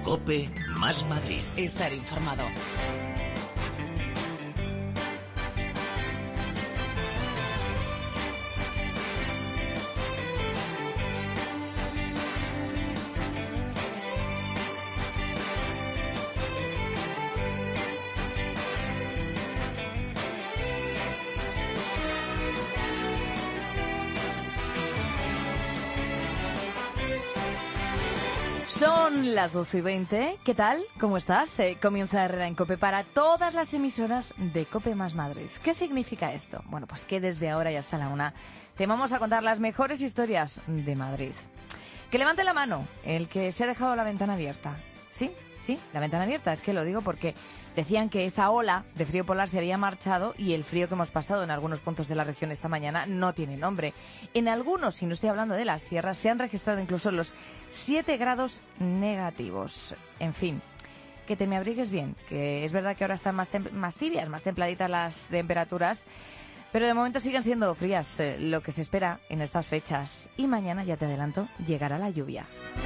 COPE más Madrid. Estar informado. Son las 12:20. ¿Qué tal? ¿Cómo estás? Comienza Herrera en COPE para todas las emisoras de COPE más Madrid. ¿Qué significa esto? Bueno, pues que desde ahora y hasta la 1 te vamos a contar las mejores historias de Madrid. Que levante la mano el que se ha dejado la ventana abierta. Sí, la ventana abierta. Es que lo digo porque decían que esa ola de frío polar se había marchado y el frío que hemos pasado en algunos puntos de la región esta mañana no tiene nombre. En algunos, y no estoy hablando de las sierras, se han registrado incluso los 7 grados negativos. En fin, que te me abrigues bien, que es verdad que ahora están más tibias, más templaditas las temperaturas, pero de momento siguen siendo frías, lo que se espera en estas fechas. Y mañana, ya te adelanto, llegará la lluvia.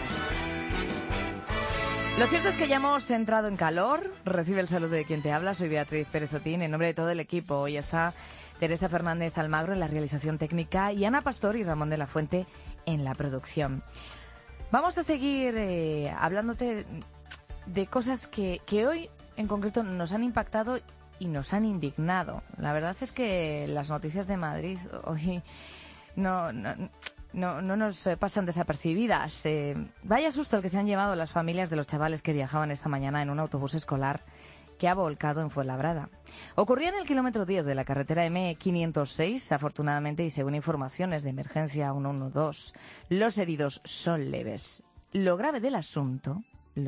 Lo cierto es que ya hemos entrado en calor. Recibe el saludo de quien te habla. Soy Beatriz Pérez Otín, en nombre de todo el equipo. Hoy está Teresa Fernández Almagro en la realización técnica y Ana Pastor y Ramón de la Fuente en la producción. Vamos a seguir hablándote de cosas que hoy en concreto nos han impactado y nos han indignado. La verdad es que las noticias de Madrid hoy no nos pasan desapercibidas. Vaya susto el que se han llevado las familias de los chavales que viajaban esta mañana en un autobús escolar que ha volcado en Fuenlabrada. Ocurrió en el kilómetro 10 de la carretera M506, afortunadamente, y según informaciones de emergencia 112, los heridos son leves. Lo grave del asunto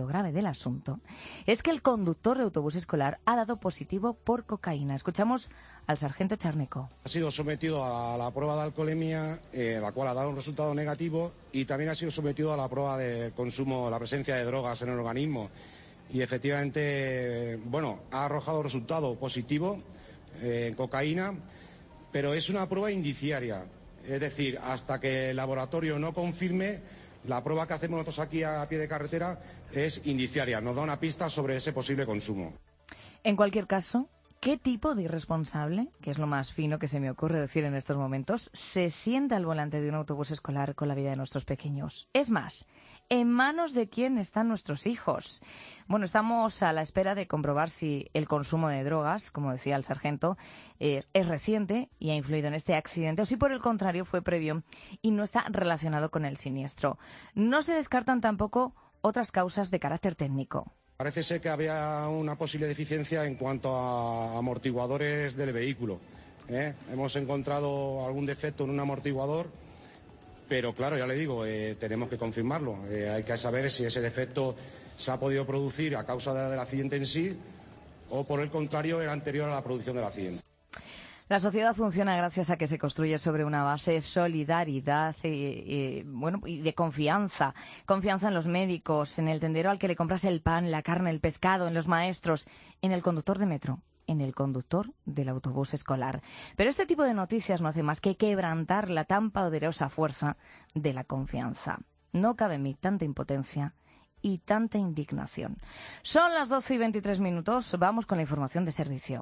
es que el conductor de autobús escolar ha dado positivo por cocaína. Escuchamos al sargento Charneco. Ha sido sometido a la prueba de alcoholemia, la cual ha dado un resultado negativo, y también ha sido sometido a la prueba de consumo, la presencia de drogas en el organismo. Y efectivamente, ha arrojado resultado positivo en cocaína, pero es una prueba indiciaria. Es decir, hasta que el laboratorio no confirme, la prueba que hacemos nosotros aquí a pie de carretera es indiciaria, nos da una pista sobre ese posible consumo. En cualquier caso, ¿qué tipo de irresponsable, que es lo más fino que se me ocurre decir en estos momentos, se sienta al volante de un autobús escolar con la vida de nuestros pequeños? Es más, ¿en manos de quién están nuestros hijos? Bueno, estamos a la espera de comprobar si el consumo de drogas, como decía el sargento, es reciente y ha influido en este accidente, o si por el contrario fue previo y no está relacionado con el siniestro. No se descartan tampoco otras causas de carácter técnico. Parece ser que había una posible deficiencia en cuanto a amortiguadores del vehículo. Hemos encontrado algún defecto en un amortiguador, pero claro, ya le digo, tenemos que confirmarlo. Hay que saber si ese defecto se ha podido producir a causa del accidente en sí o, por el contrario, era anterior a la producción del accidente. La sociedad funciona gracias a que se construye sobre una base de solidaridad y de confianza. Confianza en los médicos, en el tendero al que le compras el pan, la carne, el pescado, en los maestros, en el conductor de metro, en el conductor del autobús escolar. Pero este tipo de noticias no hace más que quebrantar la tan poderosa fuerza de la confianza. No cabe en mí tanta impotencia y tanta indignación. Son las 12:23. Vamos con la información de servicio.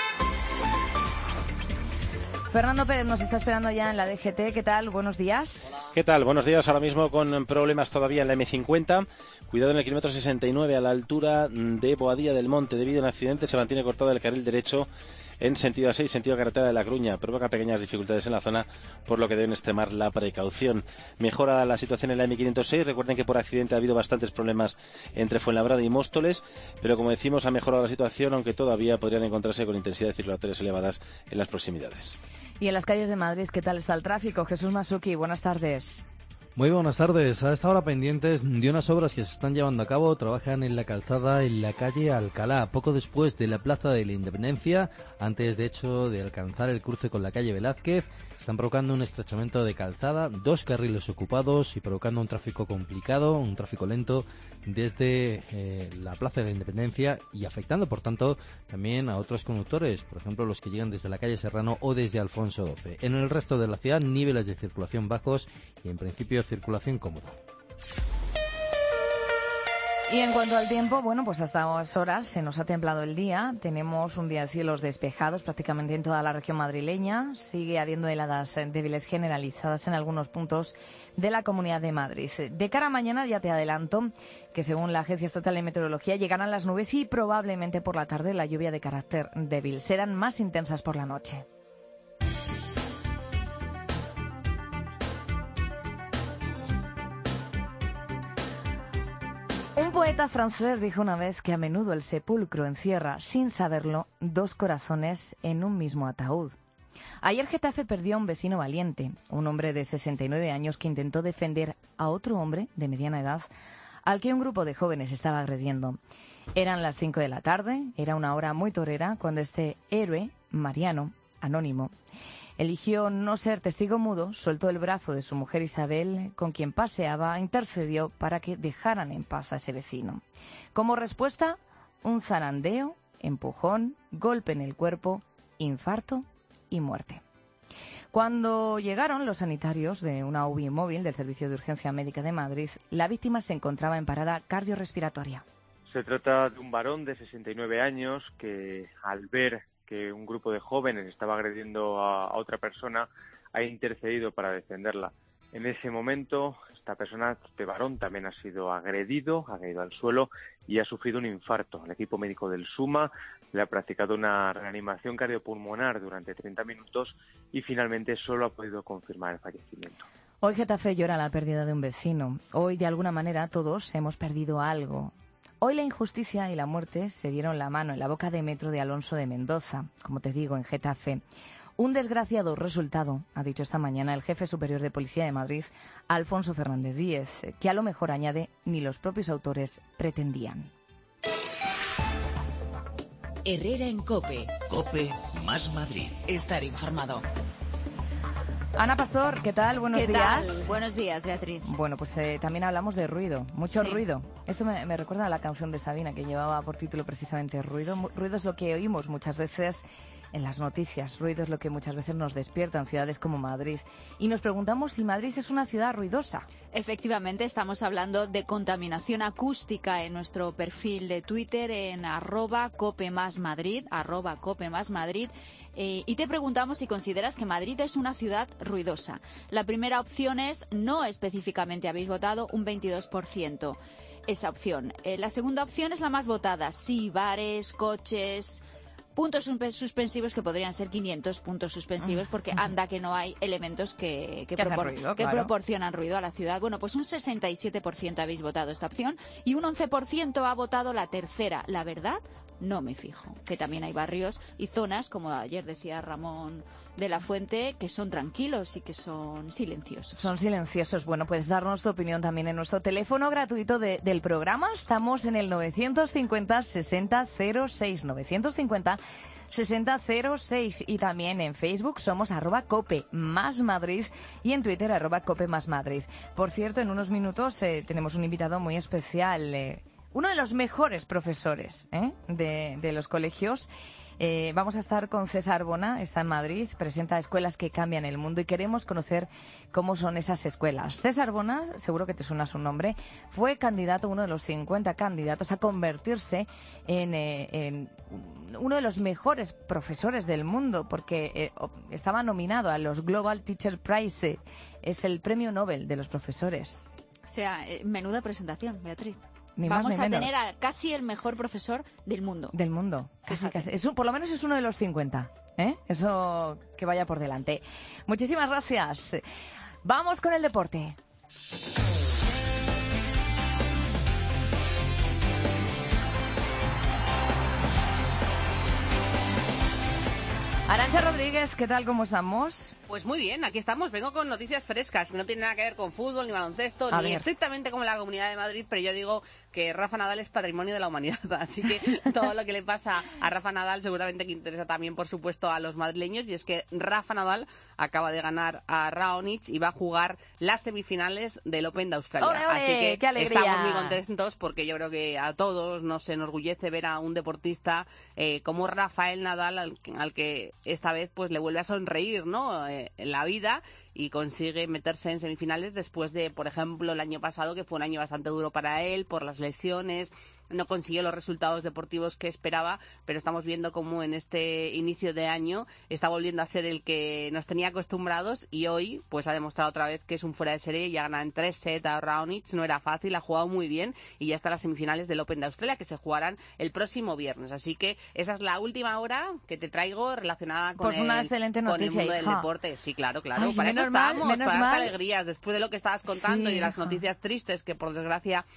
Fernando Pérez nos está esperando ya en la DGT. ¿Qué tal? Buenos días. ¿Qué tal? Buenos días. Ahora mismo con problemas todavía en la M50. Cuidado en el kilómetro 69 a la altura de Boadilla del Monte. Debido a un accidente se mantiene cortado el carril derecho en sentido A6, sentido carretera de La Coruña. Provoca pequeñas dificultades en la zona, por lo que deben extremar la precaución. Mejora la situación en la M506. Recuerden que por accidente ha habido bastantes problemas entre Fuenlabrada y Móstoles, pero como decimos, ha mejorado la situación, aunque todavía podrían encontrarse con intensidades circulatorias elevadas en las proximidades. Y en las calles de Madrid, ¿qué tal está el tráfico? Jesús Masuki, buenas tardes. Muy buenas tardes. A esta hora pendientes de unas obras que se están llevando a cabo. Trabajan en la calzada en la calle Alcalá, poco después de la Plaza de la Independencia, antes de hecho de alcanzar el cruce con la calle Velázquez. Están provocando un estrechamiento de calzada, 2 carriles ocupados y provocando un tráfico complicado, un tráfico lento desde la Plaza de la Independencia y afectando, por tanto, también a otros conductores, por ejemplo, los que llegan desde la calle Serrano o desde Alfonso XII. En el resto de la ciudad, niveles de circulación bajos y, en principio, circulación cómoda. Y en cuanto al tiempo, bueno, pues hasta estas horas se nos ha templado el día. Tenemos un día de cielos despejados prácticamente en toda la región madrileña. Sigue habiendo heladas débiles generalizadas en algunos puntos de la Comunidad de Madrid. De cara a mañana ya te adelanto que según la Agencia Estatal de Meteorología llegarán las nubes y probablemente por la tarde la lluvia de carácter débil. Serán más intensas por la noche. Un poeta francés dijo una vez que a menudo el sepulcro encierra, sin saberlo, dos corazones en un mismo ataúd. Ayer Getafe perdió a un vecino valiente, un hombre de 69 años que intentó defender a otro hombre de mediana edad al que un grupo de jóvenes estaba agrediendo. Eran las 5 de la tarde, era una hora muy torera, cuando este héroe, Mariano, anónimo, eligió no ser testigo mudo, soltó el brazo de su mujer Isabel, con quien paseaba, intercedió para que dejaran en paz a ese vecino. Como respuesta, un zarandeo, empujón, golpe en el cuerpo, infarto y muerte. Cuando llegaron los sanitarios de una UBI móvil del Servicio de Urgencia Médica de Madrid, la víctima se encontraba en parada cardiorrespiratoria. Se trata de un varón de 69 años que, al ver que un grupo de jóvenes estaba agrediendo a otra persona, ha intercedido para defenderla. En ese momento, esta persona, este varón, también ha sido agredido, ha caído al suelo y ha sufrido un infarto. El equipo médico del SUMA le ha practicado una reanimación cardiopulmonar durante 30 minutos y finalmente solo ha podido confirmar el fallecimiento. Hoy Getafe llora la pérdida de un vecino. Hoy, de alguna manera, todos hemos perdido algo. Hoy la injusticia y la muerte se dieron la mano en la boca de metro de Alonso de Mendoza, como te digo, en Getafe. Un desgraciado resultado, ha dicho esta mañana el jefe superior de Policía de Madrid, Alfonso Fernández Díez, que a lo mejor, añade, ni los propios autores pretendían. Herrera en COPE. COPE más Madrid. Estar informado. Ana Pastor, ¿qué tal? Buenos días. ¿Qué tal? Buenos días, Beatriz. Bueno, pues también hablamos de ruido, mucho Sí. ruido. Esto me recuerda a la canción de Sabina, que llevaba por título precisamente Ruido. Ruido es lo que oímos muchas veces en las noticias. Ruido es lo que muchas veces nos despierta en ciudades como Madrid. Y nos preguntamos si Madrid es una ciudad ruidosa. Efectivamente, estamos hablando de contaminación acústica en nuestro perfil de Twitter en @copemasmadrid, @copemasmadrid. Y te preguntamos si consideras que Madrid es una ciudad ruidosa. La primera opción es no específicamente, habéis votado un 22%. Esa opción. La segunda opción es la más votada. Sí, bares, coches, puntos suspensivos, que podrían ser 500 puntos suspensivos, porque anda que no hay elementos que proporcionan ruido a la ciudad. Bueno, pues un 67% habéis votado esta opción y un 11% ha votado la tercera. La verdad, no me fijo. Que también hay barrios y zonas, como ayer decía Ramón de la Fuente, que son tranquilos y que son silenciosos. Son silenciosos. Bueno, puedes darnos tu opinión también en nuestro teléfono gratuito del programa. Estamos en el 950-6006. 950-6006. Y también en Facebook somos @cope+Madrid y en Twitter @cope+Madrid. Por cierto, en unos minutos tenemos un invitado muy especial, uno de los mejores profesores de los colegios. Vamos a estar con César Bona, está en Madrid, presenta Escuelas que Cambian el Mundo y queremos conocer cómo son esas escuelas. César Bona, seguro que te suena su nombre, fue candidato, uno de los 50 candidatos a convertirse en uno de los mejores profesores del mundo, porque estaba nominado a los Global Teacher Prize, es el premio Nobel de los profesores. O sea, menuda presentación, Beatriz. Ni más Vamos ni a menos. tener a casi el mejor profesor del mundo. Del mundo. Fíjate. Por lo menos es uno de los 50. Eso que vaya por delante. Muchísimas gracias. Vamos con el deporte. Arantxa Rodríguez, ¿qué tal? ¿Cómo estamos? Pues muy bien, aquí estamos. Vengo con noticias frescas, que no tienen nada que ver con fútbol, ni baloncesto, A ni ver. estrictamente con la Comunidad de Madrid, pero yo digo que Rafa Nadal es patrimonio de la humanidad, así que todo lo que le pasa a Rafa Nadal seguramente que interesa también, por supuesto, a los madrileños, y es que Rafa Nadal acaba de ganar a Raonic y va a jugar las semifinales del Open de Australia. ¡Ole, ole! Así que ¡Qué alegría! estamos muy contentos porque yo creo que a todos nos enorgullece ver a un deportista como Rafael Nadal, al que esta vez pues le vuelve a sonreír, ¿no? En la vida. y consigue meterse en semifinales después de, por ejemplo, el año pasado, que fue un año bastante duro para él por las lesiones. No consiguió los resultados deportivos que esperaba, pero estamos viendo cómo en este inicio de año está volviendo a ser el que nos tenía acostumbrados, y hoy pues ha demostrado otra vez que es un fuera de serie y ha ganado en 3 sets a Raonic. No era fácil, ha jugado muy bien y ya está en las semifinales del Open de Australia, que se jugarán el próximo viernes. Así que esa es la última hora que te traigo relacionada con, pues una excelente noticia, con el mundo hija. del deporte. Sí, claro. Ay, Para eso estamos, para darte mal. alegrías después de lo que estabas contando, Sí, y de las hija. noticias tristes que por desgracia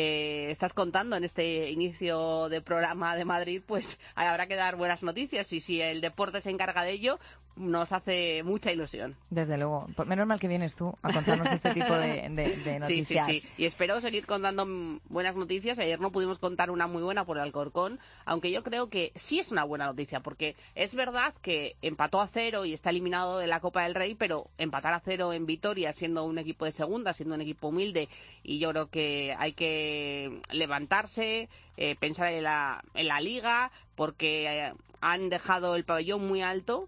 estás contando en este inicio de programa de Madrid. Pues habrá que dar buenas noticias, y si el deporte se encarga de ello, nos hace mucha ilusión. Desde luego. Menos mal que vienes tú a contarnos este tipo de noticias. Sí. Y espero seguir contando buenas noticias. Ayer no pudimos contar una muy buena por el Alcorcón, aunque yo creo que sí es una buena noticia, porque es verdad que empató a 0 y está eliminado de la Copa del Rey, pero empatar a 0 en Vitoria, siendo un equipo de segunda, siendo un equipo humilde, y yo creo que hay que levantarse, pensar en la Liga, porque han dejado el pabellón muy alto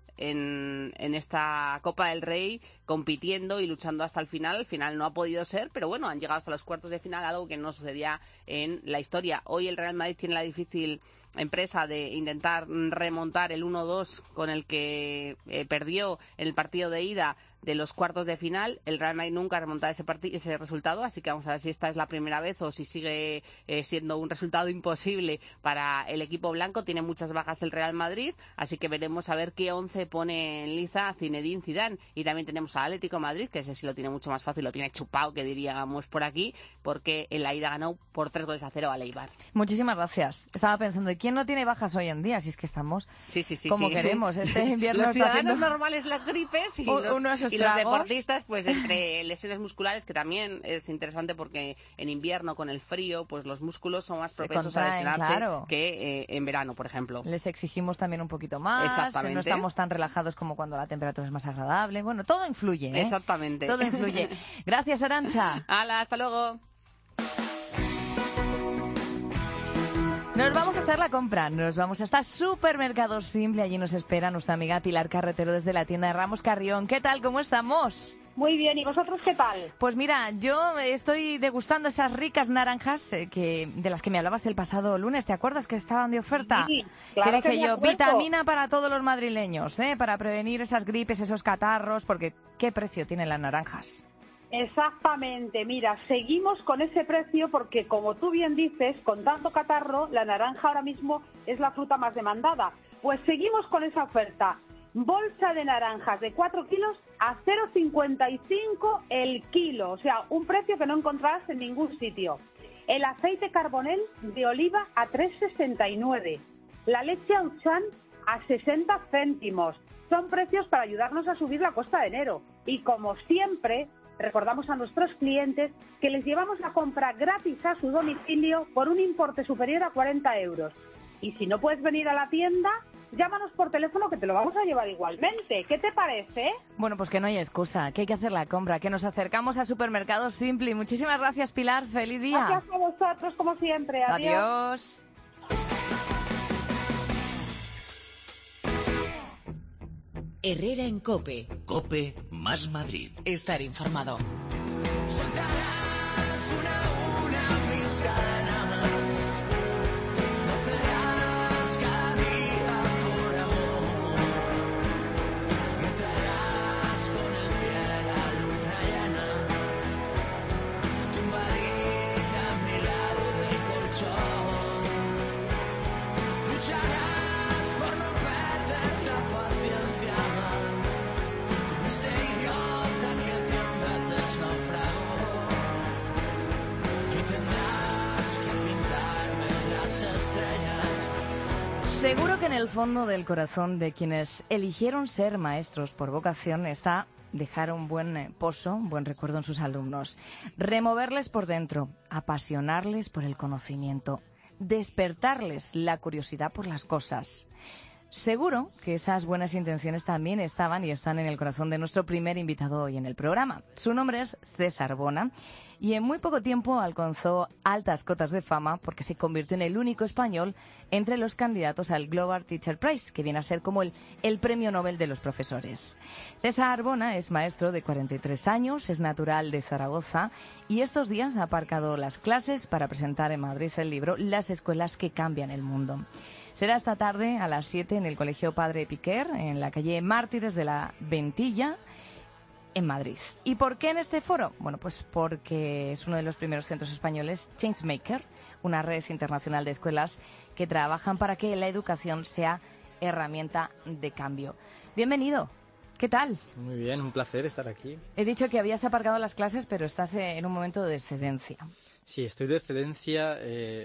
en esta Copa del Rey, compitiendo y luchando hasta el final. Al final no ha podido ser, pero bueno, han llegado hasta los cuartos de final, algo que no sucedía en la historia. Hoy el Real Madrid tiene la difícil empresa de intentar remontar el 1-2 con el que perdió en el partido de ida de los cuartos de final. El Real Madrid nunca ha remontado ese resultado, así que vamos a ver si esta es la primera vez o si sigue siendo un resultado imposible para el equipo blanco. Tiene muchas bajas el Real Madrid, así que veremos a ver qué 11 pone en liza Zinedine Zidane. Y también tenemos al Atlético de Madrid, que ese sí lo tiene mucho más fácil, lo tiene chupado, que diríamos por aquí, porque en la ida ganó por 3-0 al Eibar. Muchísimas gracias. Estaba pensando, ¿y quién no tiene bajas hoy en día? Si es que estamos como queremos. Este invierno los está ciudadanos haciendo normales, las gripes, y unos y los deportistas, pues entre lesiones musculares, que también es interesante porque en invierno con el frío, pues los músculos son más propensos a lesionarse, claro, que en verano, por ejemplo. Les exigimos también un poquito más. Exactamente. No estamos tan relajados como cuando la temperatura es más agradable. Bueno, todo influye, ¿eh? Exactamente. Todo influye. Gracias, Arantxa. Hala, hasta luego. Nos vamos a hacer la compra, nos vamos hasta Supermercado Simple, allí nos espera nuestra amiga Pilar Carretero desde la tienda de Ramos Carrión. ¿Qué tal? ¿Cómo estamos? Muy bien, ¿y vosotros qué tal? Pues mira, yo estoy degustando esas ricas naranjas de las que me hablabas el pasado lunes, ¿te acuerdas que estaban de oferta? Sí, claro que dije me yo, acuerdo. vitamina para todos los madrileños, para prevenir esas gripes, esos catarros, porque ¿qué precio tienen las naranjas? Exactamente, mira, seguimos con ese precio porque, como tú bien dices, con tanto catarro, la naranja ahora mismo es la fruta más demandada. Pues seguimos con esa oferta. Bolsa de naranjas de 4 kilos a 0,55 el kilo, o sea, un precio que no encontrarás en ningún sitio. El aceite Carbonell de oliva a 3,69. La leche Auchan a 60 céntimos. Son precios para ayudarnos a subir la cuesta de enero. Y como siempre, recordamos a nuestros clientes que les llevamos la compra gratis a su domicilio por un importe superior a 40 euros. Y si no puedes venir a la tienda, llámanos por teléfono que te lo vamos a llevar igualmente. ¿Qué te parece? Bueno, pues que no hay excusa, que hay que hacer la compra, que nos acercamos a Supermercado Simple. Muchísimas gracias, Pilar. ¡Feliz día! Gracias a vosotros, como siempre. Adiós. Adiós. Herrera en COPE. COPE más Madrid. Estar informado. Seguro que en el fondo del corazón de quienes eligieron ser maestros por vocación está dejar un buen pozo, un buen recuerdo en sus alumnos, removerles por dentro, apasionarles por el conocimiento, despertarles la curiosidad por las cosas. Seguro que esas buenas intenciones también estaban y están en el corazón de nuestro primer invitado hoy en el programa. Su nombre es César Bona. y en muy poco tiempo alcanzó altas cotas de fama porque se convirtió en el único español entre los candidatos al Global Teacher Prize, que viene a ser como el premio Nobel de los profesores. César Bona es maestro de 43 años, es natural de Zaragoza y estos días ha aparcado las clases para presentar en Madrid el libro Las escuelas que cambian el mundo. Será esta tarde a las 7 en el Colegio Padre Piquer, en la calle Mártires de la Ventilla, en Madrid. ¿Y por qué en este foro? Bueno, pues porque es uno de los primeros centros españoles, Changemaker, una red internacional de escuelas que trabajan para que la educación sea herramienta de cambio. Bienvenido. ¿Qué tal? Muy bien, un placer estar aquí. He dicho que habías aparcado las clases, pero estás en un momento de excedencia. Sí, estoy de excedencia.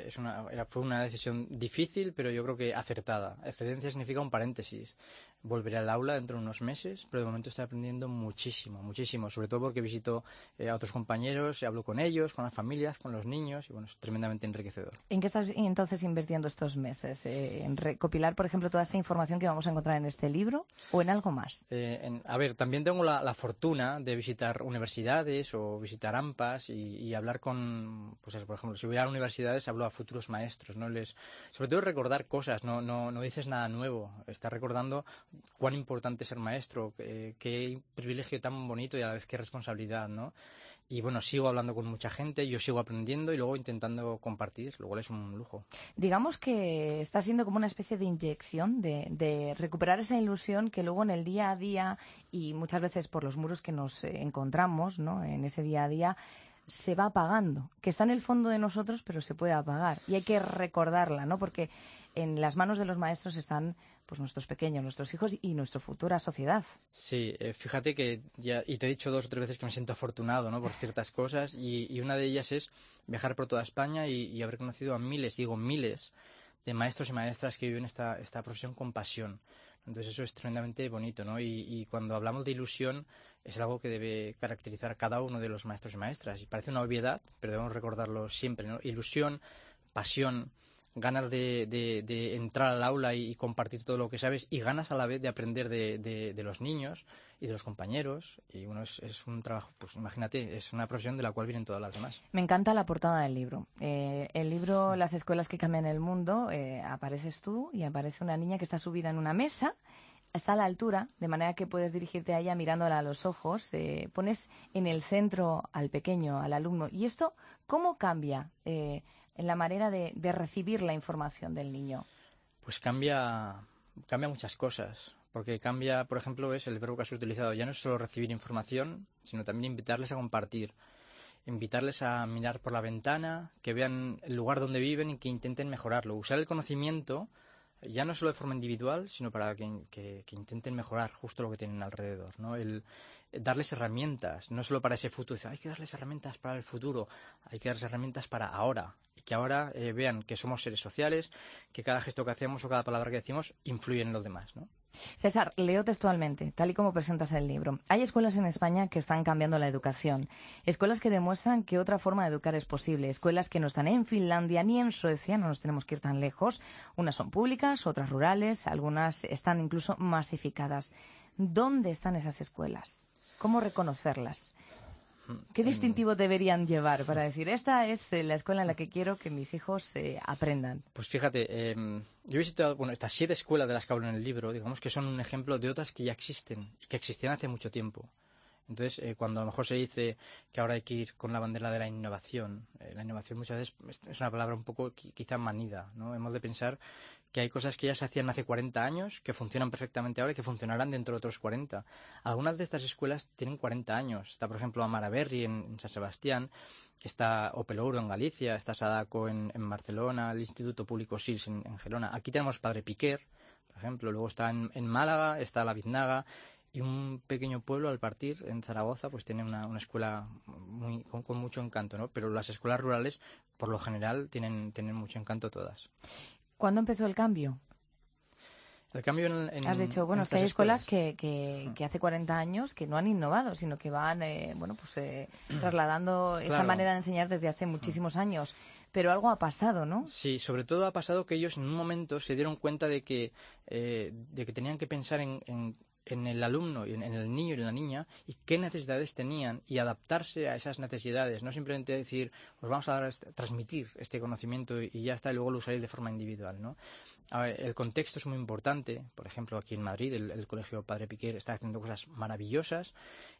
Fue una decisión difícil, pero yo creo que acertada. Excedencia significa un paréntesis. Volveré al aula dentro de unos meses, pero de momento estoy aprendiendo muchísimo, muchísimo. Sobre todo porque visito a otros compañeros, hablo con ellos, con las familias, con los niños, y bueno, es tremendamente enriquecedor. ¿En qué estás entonces invirtiendo estos meses? ¿En recopilar, por ejemplo, toda esa información que vamos a encontrar en este libro o en algo más? También tengo la fortuna de visitar universidades o visitar AMPAs y hablar con, pues eso, por ejemplo, si voy a universidades hablo a futuros maestros, ¿no? Sobre todo recordar cosas, no dices nada nuevo, estás recordando cuán importante es ser maestro, qué privilegio tan bonito y a la vez qué responsabilidad, ¿no? Y bueno, sigo hablando con mucha gente, yo sigo aprendiendo y luego intentando compartir, lo cual es un lujo. Digamos que está siendo como una especie de inyección de recuperar esa ilusión que luego en el día a día y muchas veces por los muros que nos encontramos, ¿no? En ese día a día se va apagando, que está en el fondo de nosotros pero se puede apagar y hay que recordarla, ¿no? Porque en las manos de los maestros están pues nuestros pequeños, nuestros hijos y nuestra futura sociedad. Sí, fíjate que y te he dicho 2 o 3 veces que me siento afortunado, ¿no? Por ciertas cosas y una de ellas es viajar por toda España y haber conocido a miles de maestros y maestras que viven esta profesión con pasión. Entonces eso es tremendamente bonito, ¿no? Y cuando hablamos de ilusión es algo que debe caracterizar a cada uno de los maestros y maestras. Y parece una obviedad, pero debemos recordarlo siempre, ¿no? Ilusión, pasión, ganas de entrar al aula y compartir todo lo que sabes y ganas a la vez de aprender de los niños y de los compañeros. Y bueno, es un trabajo, pues imagínate, es una profesión de la cual vienen todas las demás. Me encanta la portada del libro. El libro Las escuelas que cambian el mundo, apareces tú y aparece una niña que está subida en una mesa. Está a la altura, de manera que puedes dirigirte a ella mirándola a los ojos. Pones en el centro al pequeño, al alumno. ¿Y esto cómo cambia en la manera de recibir la información del niño? Pues cambia muchas cosas. Porque cambia, por ejemplo, es el verbo que has utilizado. Ya no es solo recibir información, sino también invitarles a compartir. Invitarles a mirar por la ventana, que vean el lugar donde viven y que intenten mejorarlo. Usar el conocimiento ya no solo de forma individual, sino para que intenten mejorar justo lo que tienen alrededor, ¿no? Darles herramientas, no solo para ese futuro. Hay que darles herramientas para el futuro, hay que darles herramientas para ahora. Y que ahora vean que somos seres sociales, que cada gesto que hacemos o cada palabra que decimos influye en los demás, ¿no? César, leo textualmente, tal y como presentas el libro. Hay escuelas en España que están cambiando la educación. Escuelas que demuestran que otra forma de educar es posible. Escuelas que no están en Finlandia ni en Suecia, no nos tenemos que ir tan lejos. Unas son públicas, otras rurales, algunas están incluso masificadas. ¿Dónde están esas escuelas? ¿Cómo reconocerlas? ¿Qué distintivo deberían llevar para decir, esta es la escuela en la que quiero que mis hijos aprendan? Pues fíjate, yo he visitado estas 7 escuelas de las que hablo en el libro, digamos que son un ejemplo de otras que ya existen y que existían hace mucho tiempo. Entonces, cuando a lo mejor se dice que ahora hay que ir con la bandera de la innovación muchas veces es una palabra un poco quizá manida, ¿no? Hemos de pensar que hay cosas que ya se hacían hace 40 años, que funcionan perfectamente ahora y que funcionarán dentro de otros 40. Algunas de estas escuelas tienen 40 años. Está, por ejemplo, Amara Berri en San Sebastián, está Opelouro en Galicia, está Sadako en Barcelona, el Instituto Público SILS en Gerona. Aquí tenemos Padre Piquer, por ejemplo, luego está en Málaga, está La Biznaga, y un pequeño pueblo al partir, en Zaragoza, pues tiene una escuela con mucho encanto, ¿no? Pero las escuelas rurales, por lo general, tienen mucho encanto todas. ¿Cuándo empezó el cambio? El cambio en Has dicho, bueno, es que hay escuelas que hace 40 años que no han innovado, sino que van trasladando esa manera de enseñar desde hace muchísimos años. Pero algo ha pasado, ¿no? Sí, sobre todo ha pasado que ellos en un momento se dieron cuenta de que tenían que pensar en en el alumno, en el niño y en la niña, y qué necesidades tenían, y adaptarse a esas necesidades, no simplemente decir, os vamos a transmitir este conocimiento y ya está, y luego lo usaréis de forma individual, ¿no? A ver, el contexto es muy importante. Por ejemplo, aquí en Madrid, el Colegio Padre Piquer está haciendo cosas maravillosas,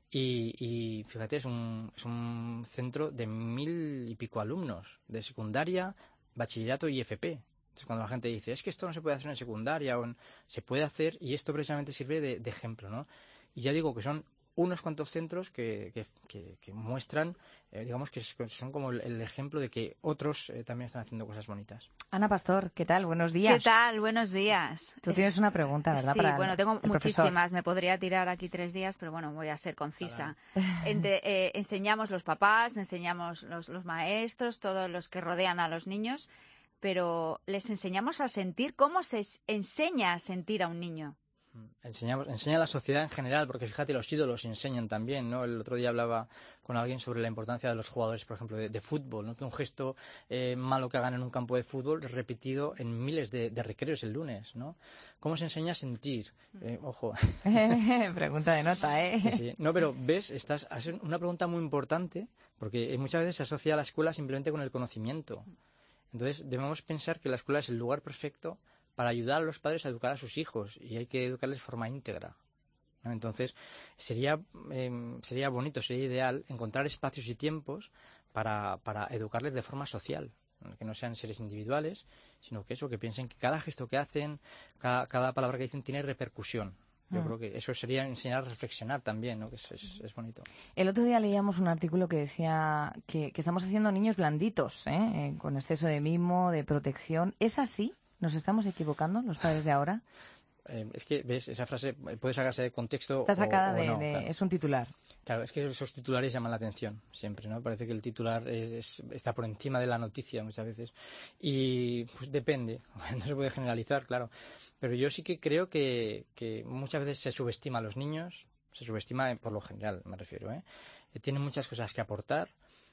y fíjate, es un centro de 1000 y pico alumnos, de secundaria, bachillerato y FP. Entonces, cuando la gente dice, es que esto no se puede hacer en secundaria, se puede hacer, y esto precisamente sirve de ejemplo, ¿no? Y ya digo que son unos cuantos centros que muestran, digamos que son como el ejemplo de que otros también están haciendo cosas bonitas. Ana Pastor, ¿qué tal? Buenos días. ¿Qué tal? Buenos días. Tú tienes una pregunta, ¿verdad? Sí, para bueno, tengo el muchísimas. profesor. Me podría tirar aquí 3 días, pero bueno, voy a ser concisa. Enseñamos los papás, enseñamos los maestros, todos los que rodean a los niños, pero les enseñamos a sentir. ¿Cómo se enseña a sentir a un niño? Enseña a la sociedad en general, porque fíjate, los ídolos enseñan también, ¿no? El otro día hablaba con alguien sobre la importancia de los jugadores, por ejemplo, de fútbol, ¿no? Que un gesto malo que hagan en un campo de fútbol es repetido en miles de recreos el lunes, ¿no? ¿Cómo se enseña a sentir? Ojo. Pregunta de nota, ¿eh? Sí. No, pero ves, haces una pregunta muy importante, porque muchas veces se asocia a la escuela simplemente con el conocimiento. Entonces, debemos pensar que la escuela es el lugar perfecto para ayudar a los padres a educar a sus hijos, y hay que educarles de forma íntegra, ¿no? Entonces, sería bonito, sería ideal encontrar espacios y tiempos para educarles de forma social, que no sean seres individuales, sino que piensen que cada gesto que hacen, cada palabra que dicen tiene repercusión. Yo creo que eso sería enseñar a reflexionar también, ¿no? Que es bonito. El otro día leíamos un artículo que decía que estamos haciendo niños blanditos, con exceso de mimo, de protección. ¿Es así? ¿Nos estamos equivocando los padres de ahora? Es que, ves, esa frase puede sacarse de contexto. Está sacada o no, claro. Es un titular. Claro, es que esos titulares llaman la atención siempre, ¿no? Parece que el titular está por encima de la noticia muchas veces. Y pues depende, no se puede generalizar, claro. Pero yo sí que creo que muchas veces se subestima a los niños, se subestima por lo general, me refiero, ¿eh? Tienen muchas cosas que aportar,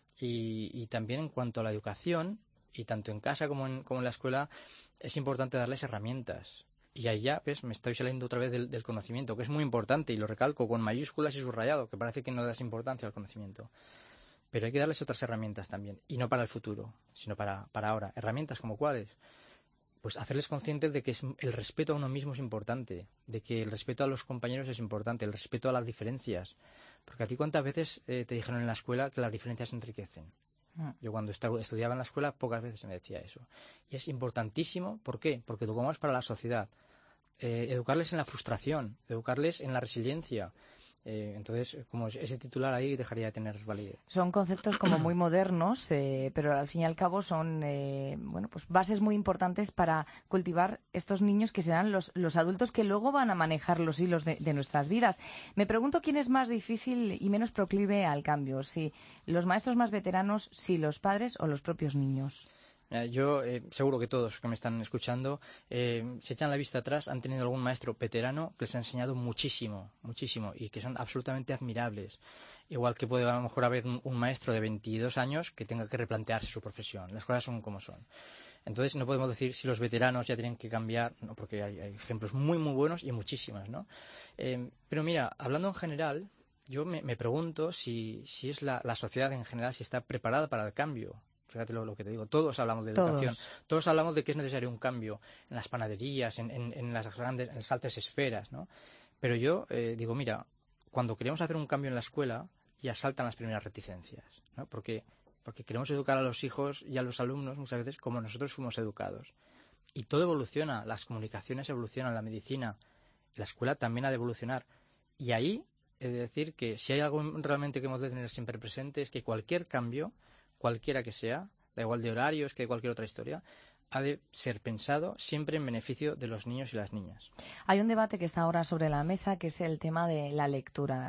y también en cuanto a la educación, y tanto en casa como en la escuela, es importante darles herramientas. Y ahí ya, ¿ves? Me estoy saliendo otra vez del conocimiento, que es muy importante, y lo recalco con mayúsculas y subrayado, que parece que no das importancia al conocimiento. Pero hay que darles otras herramientas también, y no para el futuro, sino para ahora. ¿Herramientas como cuáles? Pues hacerles conscientes de que el respeto a uno mismo es importante, de que el respeto a los compañeros es importante, el respeto a las diferencias. Porque a ti, ¿cuántas veces te dijeron en la escuela que las diferencias enriquecen? Yo cuando estudiaba en la escuela pocas veces me decía eso. Y es importantísimo. ¿Por qué? Porque educamos para la sociedad. Educarles en la frustración, educarles en la resiliencia. Entonces, como ese titular ahí dejaría de tener validez. Son conceptos como muy modernos, pero al fin y al cabo son pues bases muy importantes para cultivar estos niños que serán los adultos que luego van a manejar los hilos de nuestras vidas. Me pregunto quién es más difícil y menos proclive al cambio, si los maestros más veteranos, si los padres o los propios niños. Yo seguro que todos que me están escuchando, se echan la vista atrás, han tenido algún maestro veterano que les ha enseñado muchísimo, muchísimo, y que son absolutamente admirables. Igual que puede a lo mejor haber un maestro de 22 años que tenga que replantearse su profesión. Las cosas son como son. Entonces no podemos decir si los veteranos ya tienen que cambiar, no, porque hay ejemplos muy, muy buenos y muchísimas, ¿no? Pero mira, hablando en general, yo me pregunto si es la sociedad en general, si está preparada para el cambio. Fíjate lo que te digo, todos hablamos de educación, todos hablamos de que es necesario un cambio en las panaderías, en las altas esferas, ¿no? Pero yo digo, mira, cuando queremos hacer un cambio en la escuela, ya saltan las primeras reticencias, ¿no? Porque queremos educar a los hijos y a los alumnos muchas veces como nosotros fuimos educados. Y todo evoluciona, las comunicaciones evolucionan, la medicina, la escuela también ha de evolucionar. Y ahí he de decir que si hay algo realmente que hemos de tener siempre presente es que cualquier cambio, cualquiera que sea, da igual de horarios que de cualquier otra historia, ha de ser pensado siempre en beneficio de los niños y las niñas. Hay un debate que está ahora sobre la mesa, que es el tema de la lectura.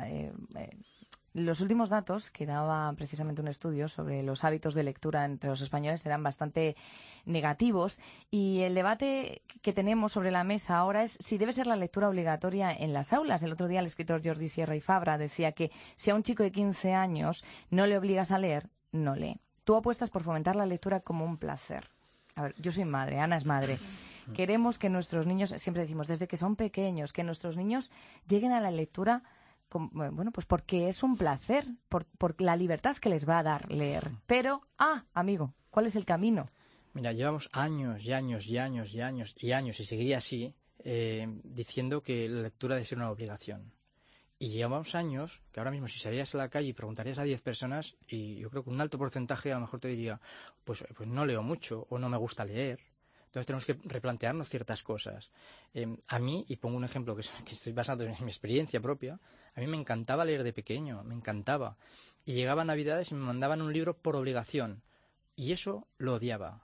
Los últimos datos que daba precisamente un estudio sobre los hábitos de lectura entre los españoles eran bastante negativos, y el debate que tenemos sobre la mesa ahora es si debe ser la lectura obligatoria en las aulas. El otro día el escritor Jordi Sierra y Fabra decía que si a un chico de 15 años no le obligas a leer, no lee. Tú apuestas por fomentar la lectura como un placer. A ver, yo soy madre, Ana es madre. Queremos que nuestros niños, siempre decimos, desde que son pequeños, que nuestros niños lleguen a la lectura, bueno, pues porque es un placer, por la libertad que les va a dar leer. Pero, amigo, ¿cuál es el camino? Mira, llevamos años y años y años y años y años, y seguiría así, diciendo que la lectura debe ser una obligación. Y llevamos años que ahora mismo si salieras a la calle y preguntarías a 10 personas, y yo creo que un alto porcentaje a lo mejor te diría, pues no leo mucho o no me gusta leer. Entonces tenemos que replantearnos ciertas cosas. A mí, y pongo un ejemplo que estoy basado en mi experiencia propia, a mí me encantaba leer de pequeño, me encantaba. Y llegaba a Navidades y me mandaban un libro por obligación. Y eso lo odiaba.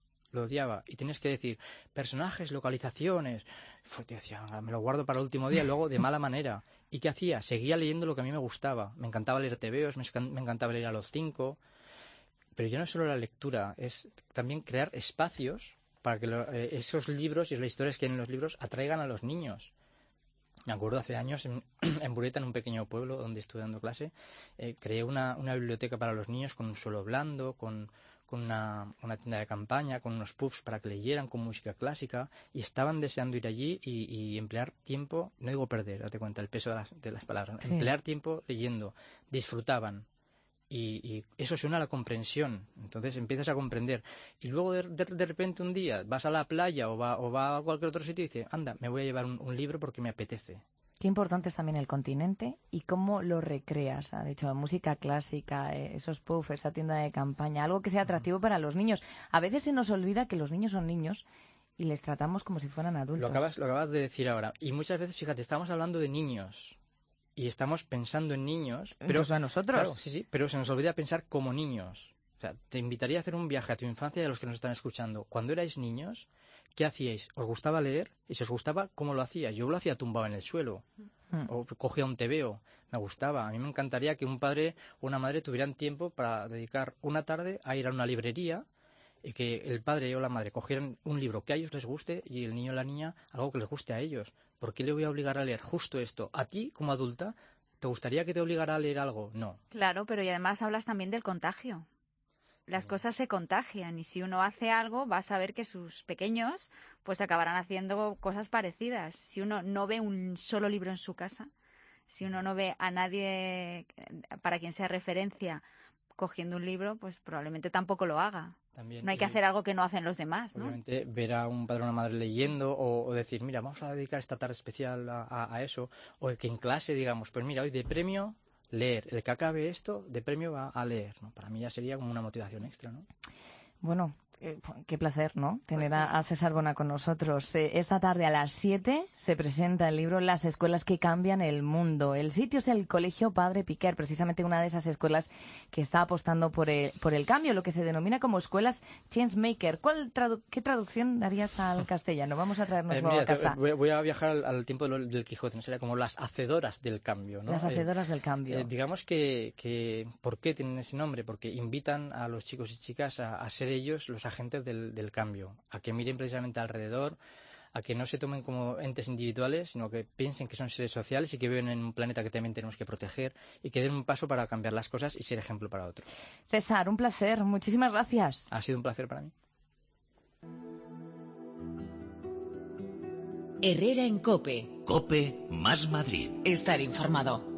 Y tienes que decir personajes, localizaciones. Te decía, me lo guardo para el último día, luego de mala manera. ¿Y qué hacía? Seguía leyendo lo que a mí me gustaba. Me encantaba leer tebeos, me encantaba leer a los 5. Pero ya no es solo la lectura, es también crear espacios para que esos libros y las historias que hay en los libros atraigan a los niños. Me acuerdo hace años en Bureta, en un pequeño pueblo donde estuve dando clase, creé una biblioteca para los niños con un suelo blando, con una tienda de campaña, con unos puffs para que leyeran, con música clásica, y estaban deseando ir allí y emplear tiempo, no digo perder, date cuenta, el peso de las palabras, sí. Emplear tiempo leyendo, disfrutaban, y eso se une a la comprensión, entonces empiezas a comprender, y luego de repente un día vas a la playa o va a cualquier otro sitio y dices, anda, me voy a llevar un libro porque me apetece. Qué importante es también el continente y cómo lo recreas. De hecho, música clásica, esos puffs, esa tienda de campaña, algo que sea atractivo para los niños. A veces se nos olvida que los niños son niños y les tratamos como si fueran adultos. Lo acabas de decir ahora. Y muchas veces, fíjate, estamos hablando de niños y estamos pensando en niños. Pero pues a nosotros. Claro, sí, pero se nos olvida pensar como niños. O sea, te invitaría a hacer un viaje a tu infancia y a los que nos están escuchando. Cuando erais niños, ¿qué hacíais? ¿Os gustaba leer? Y si os gustaba, ¿cómo lo hacías? Yo lo hacía tumbado en el suelo. O cogía un tebeo. Me gustaba. A mí me encantaría que un padre o una madre tuvieran tiempo para dedicar una tarde a ir a una librería y que el padre o la madre cogieran un libro que a ellos les guste y el niño o la niña algo que les guste a ellos. ¿Por qué le voy a obligar a leer justo esto? ¿A ti, como adulta, te gustaría que te obligara a leer algo? No. Claro, pero y además hablas también del contagio. Las cosas se contagian y si uno hace algo vas a ver que sus pequeños pues acabarán haciendo cosas parecidas. Si uno no ve un solo libro en su casa, si uno no ve a nadie para quien sea referencia cogiendo un libro, pues probablemente tampoco lo haga. También, no hay que hacer algo que no hacen los demás, ¿no? Obviamente ver a un padre o una madre leyendo o decir, mira, vamos a dedicar esta tarde especial a eso, o que en clase digamos, pues mira, hoy de premio leer, el que acabe esto de premio va a leer, ¿no? Para mí ya sería como una motivación extra, ¿no? Bueno, qué placer, ¿no? Tener a César Bona con nosotros. Esta tarde a las 7 se presenta el libro Las escuelas que cambian el mundo. El sitio es el Colegio Padre Piquer, precisamente una de esas escuelas que está apostando por el cambio, lo que se denomina como escuelas Changemaker. ¿Qué traducción darías al castellano? Vamos a traernoslo a casa. Voy a viajar al tiempo del Quijote, ¿no? Sería como las hacedoras del cambio, ¿no? Las hacedoras del cambio. Digamos que ¿por qué tienen ese nombre? Porque invitan a los chicos y chicas a ser ellos los agentes del cambio, a que miren precisamente alrededor, a que no se tomen como entes individuales, sino que piensen que son seres sociales y que viven en un planeta que también tenemos que proteger y que den un paso para cambiar las cosas y ser ejemplo para otros. César, un placer, muchísimas gracias. Ha sido un placer para mí. Herrera en COPE. COPE más Madrid. Estar informado.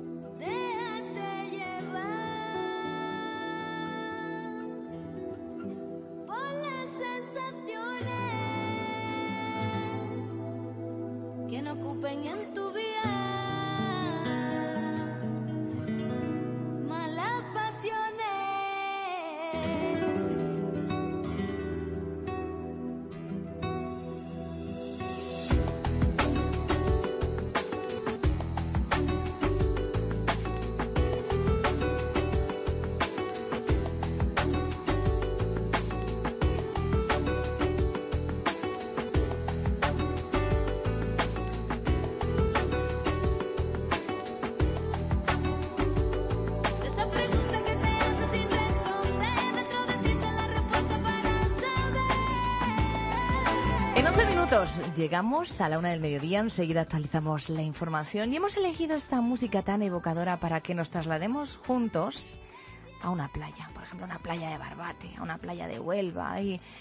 Llegamos a la 1 del mediodía, enseguida actualizamos la información y hemos elegido esta música tan evocadora para que nos traslademos juntos a una playa, por ejemplo, una playa de Barbate, a una playa de Huelva y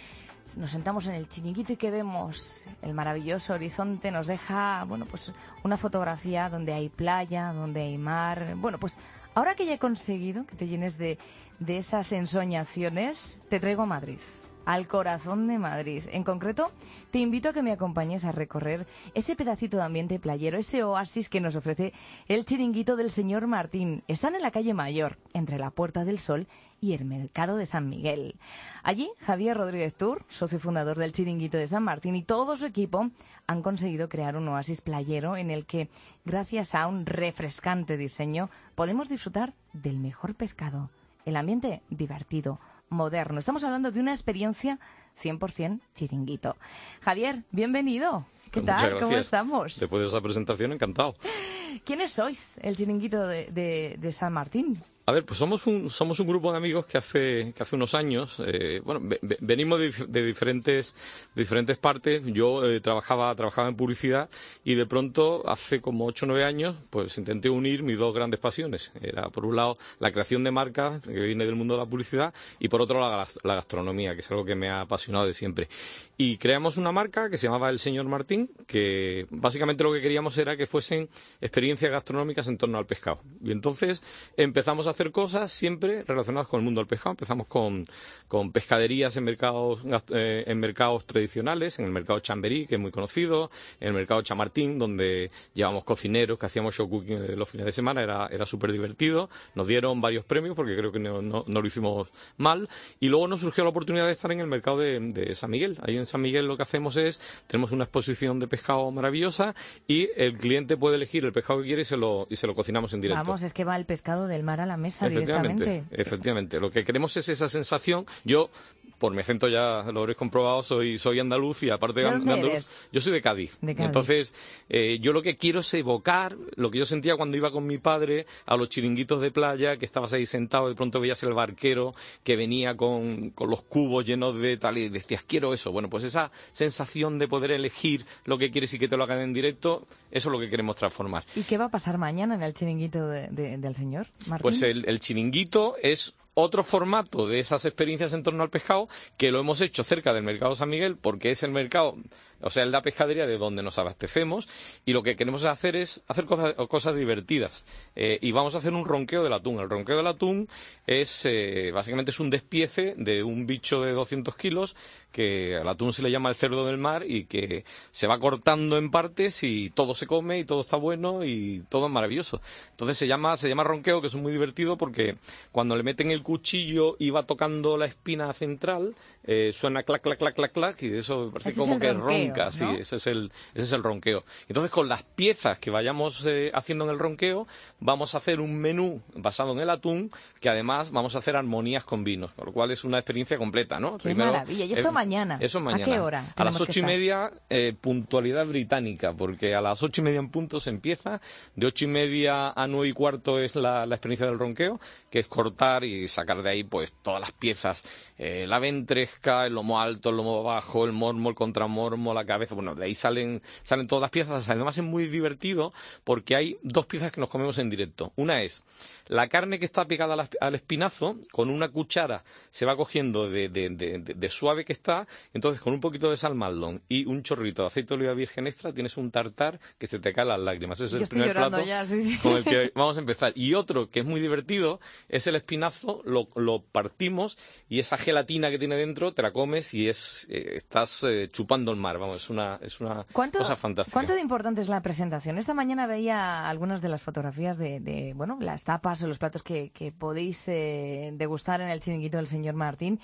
nos sentamos en el chiringuito y que vemos el maravilloso horizonte, nos deja, bueno, pues una fotografía donde hay playa, donde hay mar. Bueno, pues ahora que ya he conseguido que te llenes de esas ensoñaciones, te traigo a Madrid, al corazón de Madrid. En concreto, te invito a que me acompañes a recorrer ese pedacito de ambiente playero, ese oasis que nos ofrece el chiringuito del señor Martín. Están en la calle Mayor, entre la Puerta del Sol y el Mercado de San Miguel. Allí, Javier Rodríguez Tur, socio fundador del chiringuito de San Martín, y todo su equipo han conseguido crear un oasis playero en el que, gracias a un refrescante diseño, podemos disfrutar del mejor pescado. El ambiente divertido, moderno. Estamos hablando de una experiencia 100% chiringuito. Javier, bienvenido. ¿Qué tal? Muchas gracias. ¿Cómo estamos? Después de esa presentación, encantado. ¿Quiénes sois, el chiringuito de San Martín? A ver, pues somos un grupo de amigos que hace unos años, venimos de diferentes partes. Yo trabajaba en publicidad y de pronto, hace como 8 o 9 años, pues intenté unir mis dos grandes pasiones. Era, por un lado, la creación de marcas, que viene del mundo de la publicidad, y por otro, la gastronomía, que es algo que me ha apasionado de siempre. Y creamos una marca que se llamaba El Señor Martín, que básicamente lo que queríamos era que fuesen experiencias gastronómicas en torno al pescado. Y entonces empezamos a hacer cosas siempre relacionadas con el mundo del pescado. Empezamos con pescaderías en mercados tradicionales, en el mercado Chamberí, que es muy conocido, en el mercado Chamartín, donde llevamos cocineros, que hacíamos show cooking los fines de semana, era súper divertido. Nos dieron varios premios porque creo que no lo hicimos mal. Y luego nos surgió la oportunidad de estar en el mercado de San Miguel. Ahí en San Miguel lo que hacemos tenemos una exposición de pescado maravillosa y el cliente puede elegir el pescado que quiere y se lo cocinamos en directo. Vamos, es que va el pescado del mar a la mesa directamente. Efectivamente. Lo que queremos es esa sensación. Yo, por mi acento ya lo habréis comprobado, soy andaluz y aparte de andaluz, yo soy de Cádiz. Entonces, yo lo que quiero es evocar lo que yo sentía cuando iba con mi padre a los chiringuitos de playa, que estabas ahí sentado, de pronto veías el barquero que venía con los cubos llenos de tal y decías, quiero eso. Bueno, pues esa sensación de poder elegir lo que quieres y que te lo hagan en directo, eso es lo que queremos transformar. ¿Y qué va a pasar mañana en el chiringuito del señor Martín? Pues el chiringuito es otro formato de esas experiencias en torno al pescado, que lo hemos hecho cerca del mercado San Miguel, porque es el mercado, o sea, es la pescadería de donde nos abastecemos, y lo que queremos hacer es hacer cosas divertidas. Y vamos a hacer un ronqueo del atún. El ronqueo del atún básicamente es un despiece de un bicho de 200 kilos, que al atún se le llama el cerdo del mar, y que se va cortando en partes y todo se come y todo está bueno y todo es maravilloso. Entonces se llama ronqueo, que es muy divertido porque cuando le meten el cuchillo y va tocando la espina central, suena clac, clac, clac, clac, clac, y eso parece ese como que ronqueo, ronca, ¿no? Sí, ese es el ronqueo. Entonces, con las piezas que vayamos haciendo en el ronqueo, vamos a hacer un menú basado en el atún, que además vamos a hacer armonías con vinos, con lo cual es una experiencia completa, ¿no? ¡Qué maravilla! ¿Y esto mañana? Eso mañana. ¿A qué hora? A las 8:30, puntualidad británica, porque a las 8:30 en punto se empieza. De 8:30 a 9:15 es la experiencia del ronqueo, que es cortar y sacar de ahí pues todas las piezas, la ventresca, el lomo alto, el lomo bajo, el mormo, el contramormo, la cabeza. Bueno, de ahí salen todas las piezas. Además es muy divertido porque hay dos piezas que nos comemos en directo. Una es la carne que está pegada al espinazo, con una cuchara se va cogiendo de suave que está. Entonces, con un poquito de sal Maldon y un chorrito de aceite de oliva virgen extra, tienes un tartar que se te caen las lágrimas. Ese es el primer plato con el que vamos a empezar. Y otro que es muy divertido es el espinazo. Lo partimos y esa gelatina que tiene dentro te la comes y estás chupando el mar. Vamos, es una cosa fantástica. ¿Cuánto de importante es la presentación? Esta mañana veía algunas de las fotografías de las tapas o los platos que podéis degustar en el chiringuito del señor Martín,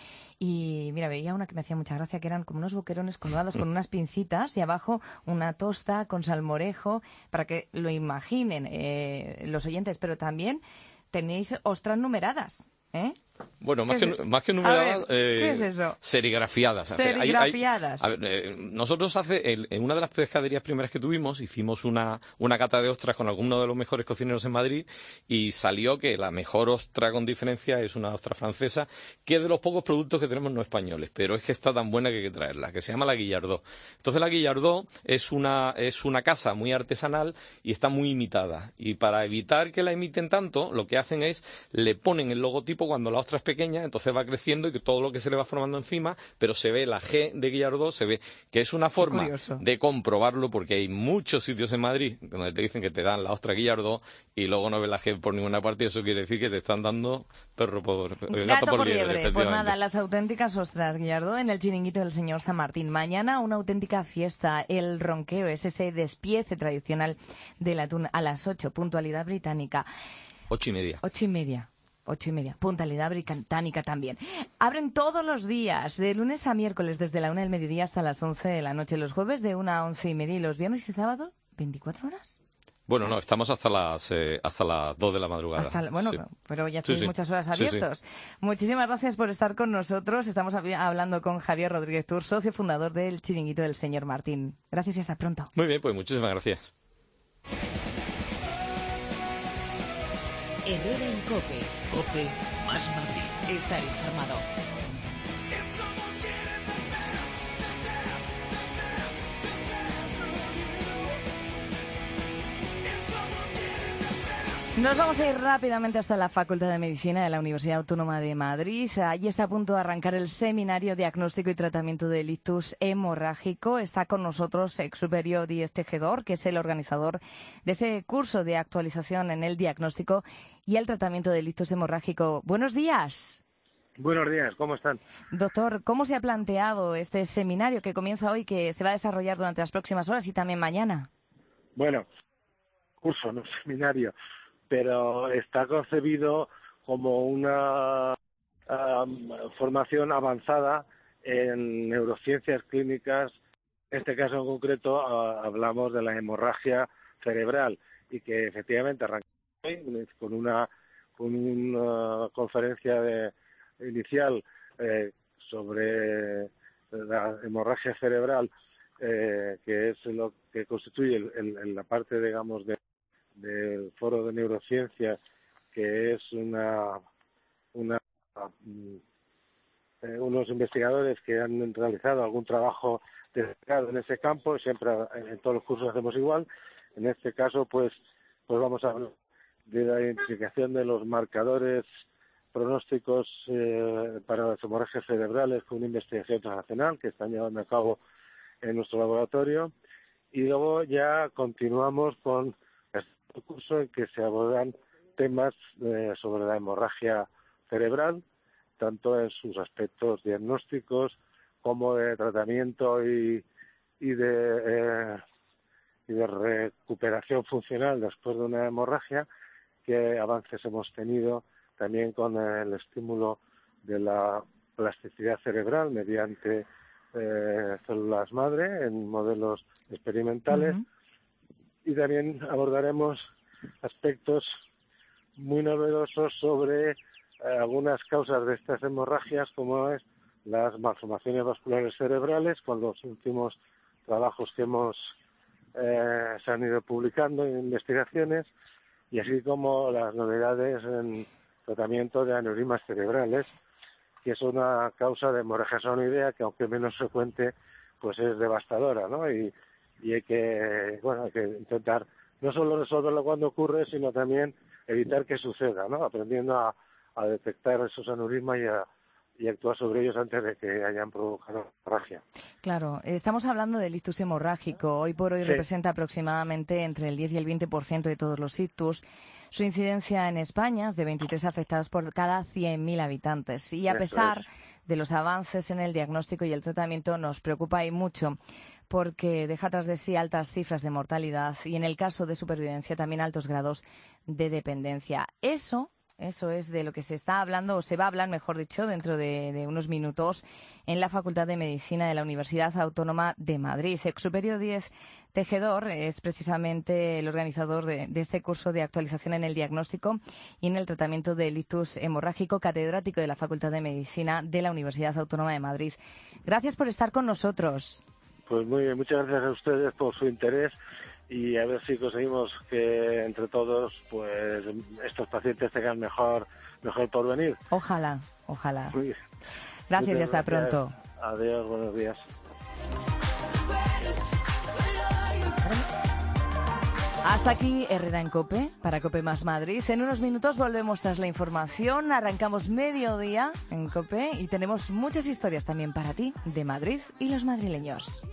y mira, veía una que me hacía mucha gracia, que eran como unos boquerones colorados con unas pincitas y abajo una tosta con salmorejo, para que lo imaginen los oyentes, pero también tenéis ostras numeradas, ¿eh? Bueno, más que numeradas, ¿qué es eso? Serigrafiadas. Serigrafiadas. Nosotros en una de las pescaderías primeras que tuvimos, hicimos una cata de ostras con alguno de los mejores cocineros en Madrid, y salió que la mejor ostra con diferencia es una ostra francesa, que es de los pocos productos que tenemos no españoles, pero es que está tan buena que hay que traerla, que se llama la Guillardó. Entonces la Guillardó es una casa muy artesanal y está muy imitada, y para evitar que la imiten tanto, lo que hacen es le ponen el logotipo cuando la ostra muestra es pequeña, entonces va creciendo y que todo lo que se le va formando encima, pero se ve la G de Guillardó, se ve que es una forma de comprobarlo, porque hay muchos sitios en Madrid donde te dicen que te dan la ostra Guillardó y luego no ves la G por ninguna parte, y eso quiere decir que te están dando gato por liebre. Pues nada, las auténticas ostras Guillardó en el chiringuito del señor San Martín. Mañana una auténtica fiesta, el ronqueo, es ese despiece tradicional del atún a las 8, puntualidad británica. 8:30. 8:30. Puntualidad británica también. Abren todos los días, de lunes a miércoles, desde la 1 del mediodía hasta las 11 de la noche. Los jueves de 1 a 11:30 y los viernes y sábados, 24 horas. Bueno, no, estamos hasta las 2 de la madrugada. Sí. Pero ya estáis muchas horas abiertos. Sí. Muchísimas gracias por estar con nosotros. Estamos hablando con Javier Rodríguez Tur, socio fundador del Chiringuito del señor Martín. Gracias y hasta pronto. Muy bien, pues muchísimas gracias. Herrera en COPE. COPE más Madrid. Estar informado. Nos vamos a ir rápidamente hasta la Facultad de Medicina de la Universidad Autónoma de Madrid. Allí está a punto de arrancar el seminario Diagnóstico y Tratamiento del Ictus Hemorrágico. Está con nosotros Exuperio Díez Tejedor, que es el organizador de ese curso de actualización en el diagnóstico y el tratamiento del ictus hemorrágico. Buenos días. Buenos días, ¿cómo están? Doctor, ¿cómo se ha planteado este seminario que comienza hoy, que se va a desarrollar durante las próximas horas y también mañana? Bueno, curso, no seminario, pero está concebido como una formación avanzada en neurociencias clínicas. En este caso en concreto hablamos de la hemorragia cerebral y que efectivamente arranca hoy con una conferencia inicial sobre la hemorragia cerebral, que es lo que constituye la parte, digamos, del foro de neurociencia, que es unos investigadores que han realizado algún trabajo destacado en ese campo. Siempre en todos los cursos hacemos igual. En este caso, pues vamos a hablar de la identificación de los marcadores pronósticos para las hemorragias cerebrales, con una investigación transnacional que están llevando a cabo en nuestro laboratorio. Y luego ya continuamos con este curso en que se abordan temas sobre la hemorragia cerebral, tanto en sus aspectos diagnósticos como de tratamiento y de recuperación funcional después de una hemorragia. Qué avances hemos tenido también con el estímulo de la plasticidad cerebral mediante células madre en modelos experimentales. Y también abordaremos aspectos muy novedosos sobre algunas causas de estas hemorragias, como es las malformaciones vasculares cerebrales, con los últimos trabajos que se han ido publicando en investigaciones, y así como las novedades en tratamiento de aneurismas cerebrales, que es una causa de hemorragia sonoidea que, aunque menos frecuente, pues es devastadora, ¿no? Y hay que intentar no solo resolverlo cuando ocurre, sino también evitar que suceda, ¿no? Aprendiendo a detectar esos aneurismas y actuar sobre ellos antes de que hayan provocado hemorragia. Claro, estamos hablando del ictus hemorrágico. Hoy por hoy representa aproximadamente entre el 10 y el 20% de todos los ictus. Su incidencia en España es de 23 afectados por cada 100.000 habitantes. Y a pesar de los avances en el diagnóstico y el tratamiento, nos preocupa y mucho, porque deja tras de sí altas cifras de mortalidad y, en el caso de supervivencia, también altos grados de dependencia. Eso es de lo que se está hablando, o se va a hablar, mejor dicho, dentro de unos minutos en la Facultad de Medicina de la Universidad Autónoma de Madrid. Exuperio Díez Tejedor es precisamente el organizador de este curso de actualización en el diagnóstico y en el tratamiento del ictus hemorrágico, catedrático de la Facultad de Medicina de la Universidad Autónoma de Madrid. Gracias por estar con nosotros. Pues muy bien, muchas gracias a ustedes por su interés. Y a ver si conseguimos que entre todos pues estos pacientes tengan mejor porvenir. Ojalá. Muy bien. Gracias y hasta pronto. Adiós, buenos días. Hasta aquí Herrera en COPE, para COPE más Madrid. En unos minutos volvemos tras la información. Arrancamos mediodía en COPE y tenemos muchas historias también para ti de Madrid y los madrileños.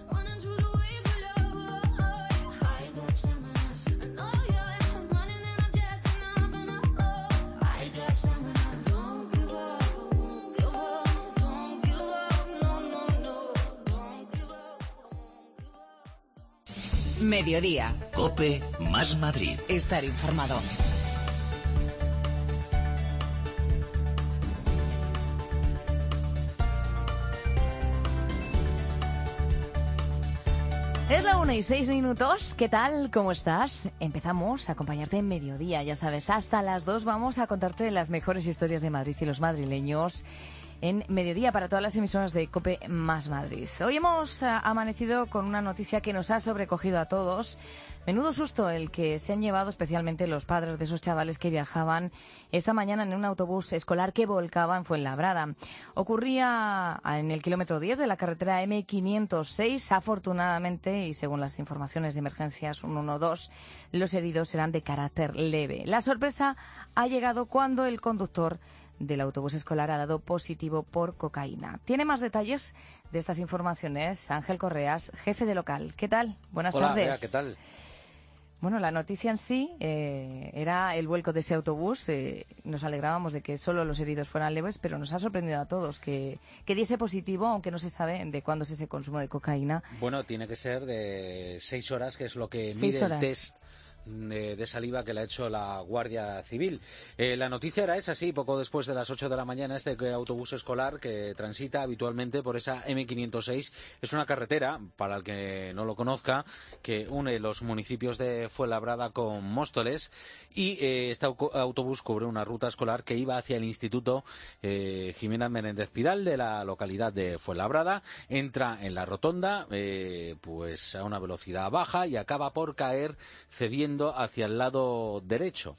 Mediodía. COPE más Madrid. Estar informado. Es la 1:06. ¿Qué tal? ¿Cómo estás? Empezamos a acompañarte en mediodía. Ya sabes, hasta las 2 vamos a contarte las mejores historias de Madrid y los madrileños en mediodía para todas las emisoras de COPE más Madrid. Hoy hemos amanecido con una noticia que nos ha sobrecogido a todos. Menudo susto el que se han llevado especialmente los padres de esos chavales que viajaban esta mañana en un autobús escolar que volcaba en Fuenlabrada. Ocurría en el kilómetro 10 de la carretera M506. Afortunadamente, y según las informaciones de emergencias 112, los heridos eran de carácter leve. La sorpresa ha llegado cuando el conductor del autobús escolar ha dado positivo por cocaína. Tiene más detalles de estas informaciones Ángel Correas, jefe de local. ¿Qué tal? Buenas tardes. Hola, Bea, ¿qué tal? Bueno, la noticia en sí era el vuelco de ese autobús. Nos alegrábamos de que solo los heridos fueran leves, pero nos ha sorprendido a todos que diese positivo, aunque no se sabe de cuándo es ese consumo de cocaína. Bueno, tiene que ser de 6 horas, que es lo que mide el test de saliva que le ha hecho la Guardia Civil. La noticia era esa, sí, poco después de las 8 de la mañana, este autobús escolar que transita habitualmente por esa M506. Es una carretera, para el que no lo conozca, que une los municipios de Fuenlabrada con Móstoles, y este autobús cubre una ruta escolar que iba hacia el Instituto Jimena Menéndez Pidal de la localidad de Fuenlabrada. Entra en la rotonda pues a una velocidad baja y acaba por caer cediendo hacia el lado derecho.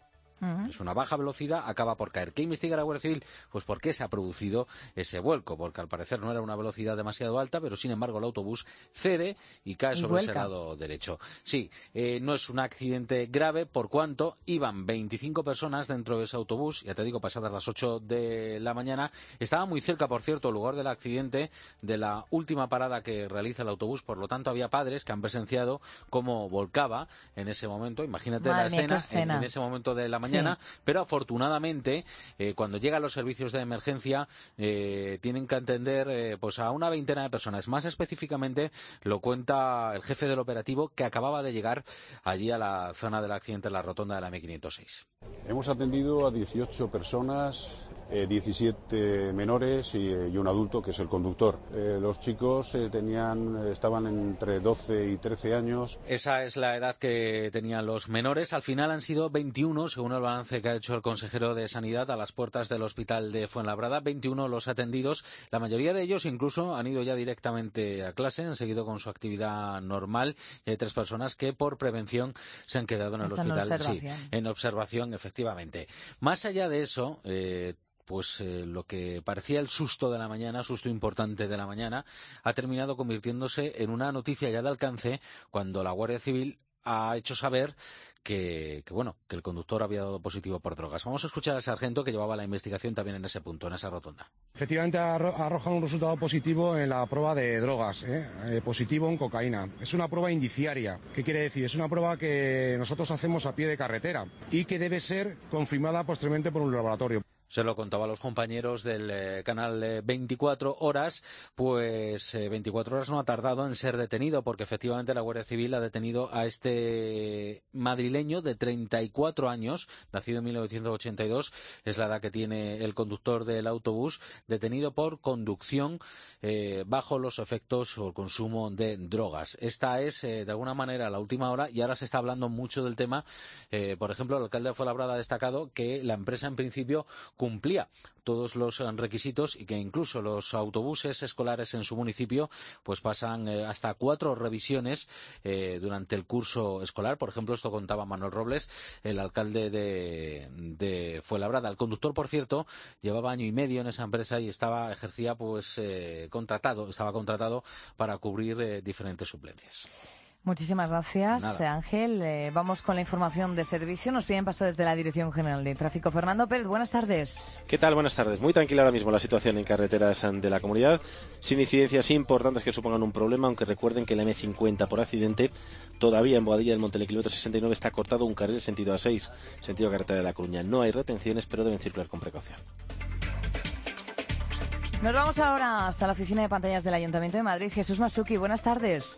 Es una baja velocidad, acaba por caer. ¿Qué investiga la Guardia Civil? Pues por qué se ha producido ese vuelco, porque al parecer no era una velocidad demasiado alta, pero sin embargo el autobús cede y cae sobre ese lado derecho. Sí, no es un accidente grave, por cuanto iban 25 personas dentro de ese autobús, ya te digo, pasadas las 8 de la mañana. Estaba muy cerca, por cierto, el lugar del accidente, de la última parada que realiza el autobús, por lo tanto había padres que han presenciado cómo volcaba en ese momento. Imagínate la escena en ese momento de la mañana. Sí. Pero afortunadamente cuando llegan los servicios de emergencia tienen que atender pues a una veintena de personas. Más específicamente lo cuenta el jefe del operativo, que acababa de llegar allí a la zona del accidente, en la rotonda de la M506. Hemos atendido a 18 personas, 17 menores y un adulto, que es el conductor. Los chicos estaban entre 12 y 13 años. Esa es la edad que tenían los menores. Al final han sido 21, según el balance que ha hecho el consejero de Sanidad a las puertas del hospital de Fuenlabrada. 21 los atendidos. La mayoría de ellos incluso han ido ya directamente a clase, han seguido con su actividad normal. Y hay 3 personas que por prevención se han quedado en el hospital. Sí, en observación, efectivamente. Más allá de eso, lo que parecía el susto de la mañana, susto importante de la mañana, ha terminado convirtiéndose en una noticia ya de alcance, cuando la Guardia Civil ha hecho saber que el conductor había dado positivo por drogas. Vamos a escuchar al sargento que llevaba la investigación también en ese punto, en esa rotonda. Efectivamente ha arrojado un resultado positivo en la prueba de drogas, positivo en cocaína. Es una prueba indiciaria. ¿Qué quiere decir? Es una prueba que nosotros hacemos a pie de carretera y que debe ser confirmada posteriormente por un laboratorio. Se lo contaba a los compañeros del canal 24 Horas, pues 24 Horas no ha tardado en ser detenido, porque efectivamente la Guardia Civil ha detenido a este madrileño de 34 años, nacido en 1982, es la edad que tiene el conductor del autobús, detenido por conducción bajo los efectos o el consumo de drogas. Esta es, de alguna manera, la última hora, y ahora se está hablando mucho del tema. Por ejemplo, el alcalde de Fuenlabrada ha destacado que la empresa, en principio, cumplía todos los requisitos y que incluso los autobuses escolares en su municipio pues pasan hasta 4 revisiones durante el curso escolar. Por ejemplo, esto contaba Manuel Robles, el alcalde de Fuenlabrada. El conductor, por cierto, llevaba año y medio en esa empresa y estaba contratado para cubrir diferentes suplencias. Muchísimas gracias, Nada. Ángel. Vamos con la información de servicio. Nos piden paso desde la Dirección General de Tráfico. Fernando Pérez, buenas tardes. ¿Qué tal? Buenas tardes. Muy tranquila ahora mismo la situación en carreteras de la comunidad, sin incidencias importantes que supongan un problema, aunque recuerden que la M50 por accidente, todavía en Boadilla del Monte, en el kilómetro 69, está cortado un carril sentido A6, sentido carretera de La Coruña. No hay retenciones, pero deben circular con precaución. Nos vamos ahora hasta la oficina de pantallas del Ayuntamiento de Madrid. Jesús Masuki, buenas tardes.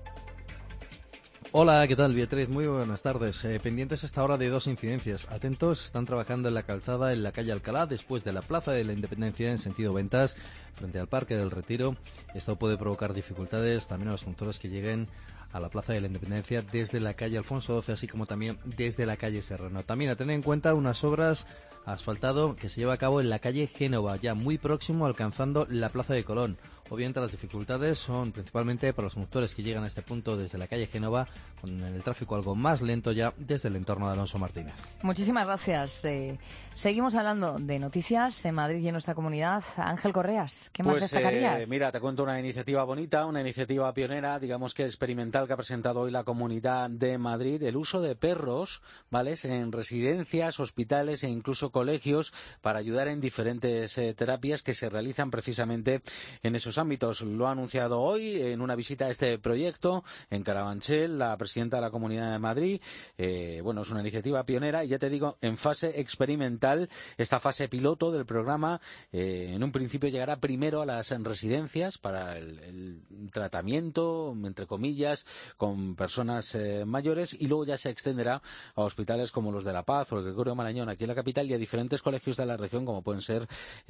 Hola, ¿qué tal, Beatriz? Muy buenas tardes. Pendientes esta hora de dos incidencias. Atentos, están trabajando en la calzada en la calle Alcalá, después de la Plaza de la Independencia en sentido Ventas, frente al Parque del Retiro. Esto puede provocar dificultades también a los conductores que lleguen a la Plaza de la Independencia desde la calle Alfonso XII, así como también desde la calle Serrano. También a tener en cuenta unas obras asfaltado que se lleva a cabo en la calle Génova, ya muy próximo, alcanzando la Plaza de Colón. Obviamente las dificultades son principalmente para los conductores que llegan a este punto desde la calle Génova, con el tráfico algo más lento ya desde el entorno de Alonso Martínez. Muchísimas gracias. Seguimos hablando de noticias en Madrid y en nuestra comunidad. Ángel Correas, ¿qué más destacarías? Mira, te cuento una iniciativa bonita, una iniciativa pionera, digamos que experimental, que ha presentado hoy la Comunidad de Madrid, el uso de perros, ¿vale?, en residencias, hospitales e incluso colegios para ayudar en diferentes terapias que se realizan precisamente en esos ámbitos. Lo ha anunciado hoy en una visita a este proyecto en Carabanchel, la presidenta de la Comunidad de Madrid. Bueno, es una iniciativa pionera y ya te digo, en fase experimental, esta fase piloto del programa, en un principio llegará primero a las residencias para el tratamiento, entre comillas, con personas mayores, y luego ya se extenderá a hospitales como los de La Paz o el Gregorio Marañón aquí en la capital y a diferentes colegios de la región, como pueden ser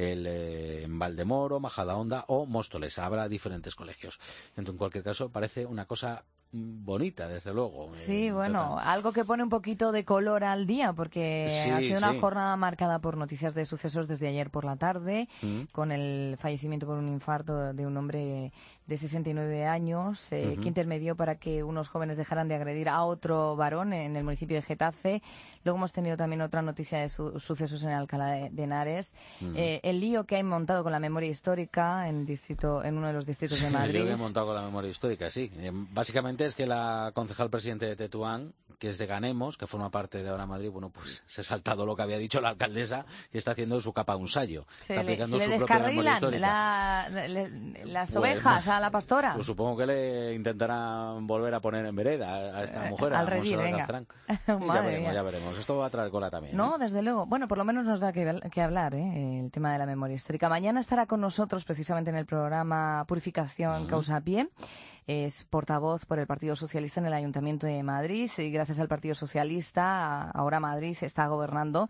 en Valdemoro, Majadahonda o Móstoles. Habrá diferentes colegios. En cualquier caso, parece una cosa bonita, desde luego. Sí, bueno, algo que pone un poquito de color al día, porque ha sido una jornada marcada por noticias de sucesos desde ayer por la tarde, con el fallecimiento por un infarto de un hombre de 69 años, que intermedió para que unos jóvenes dejaran de agredir a otro varón en el municipio de Getafe. Luego hemos tenido también otra noticia de sucesos en Alcalá de Henares. El lío que hay montado con la memoria histórica en uno de los distritos de Madrid. El lío que hay montado con la memoria histórica, sí. Básicamente es que la concejal presidente de Tetuán, que es de Ganemos, que forma parte de Ahora Madrid, bueno, pues se ha saltado lo que había dicho la alcaldesa y está haciendo su capa un sayo. Está aplicando su propia memoria histórica. Las ovejas a la pastora. Pues supongo que le intentarán volver a poner en vereda a esta mujer, al a redil, Monserrat Gazrán. Ya veremos. Esto va a traer cola también. No, desde luego. Bueno, por lo menos nos da que hablar, el tema de la memoria histórica. Mañana estará con nosotros, precisamente en el programa Purificación Causa a Pie. Es portavoz por el Partido Socialista en el Ayuntamiento de Madrid y gracias al Partido Socialista ahora Madrid está gobernando.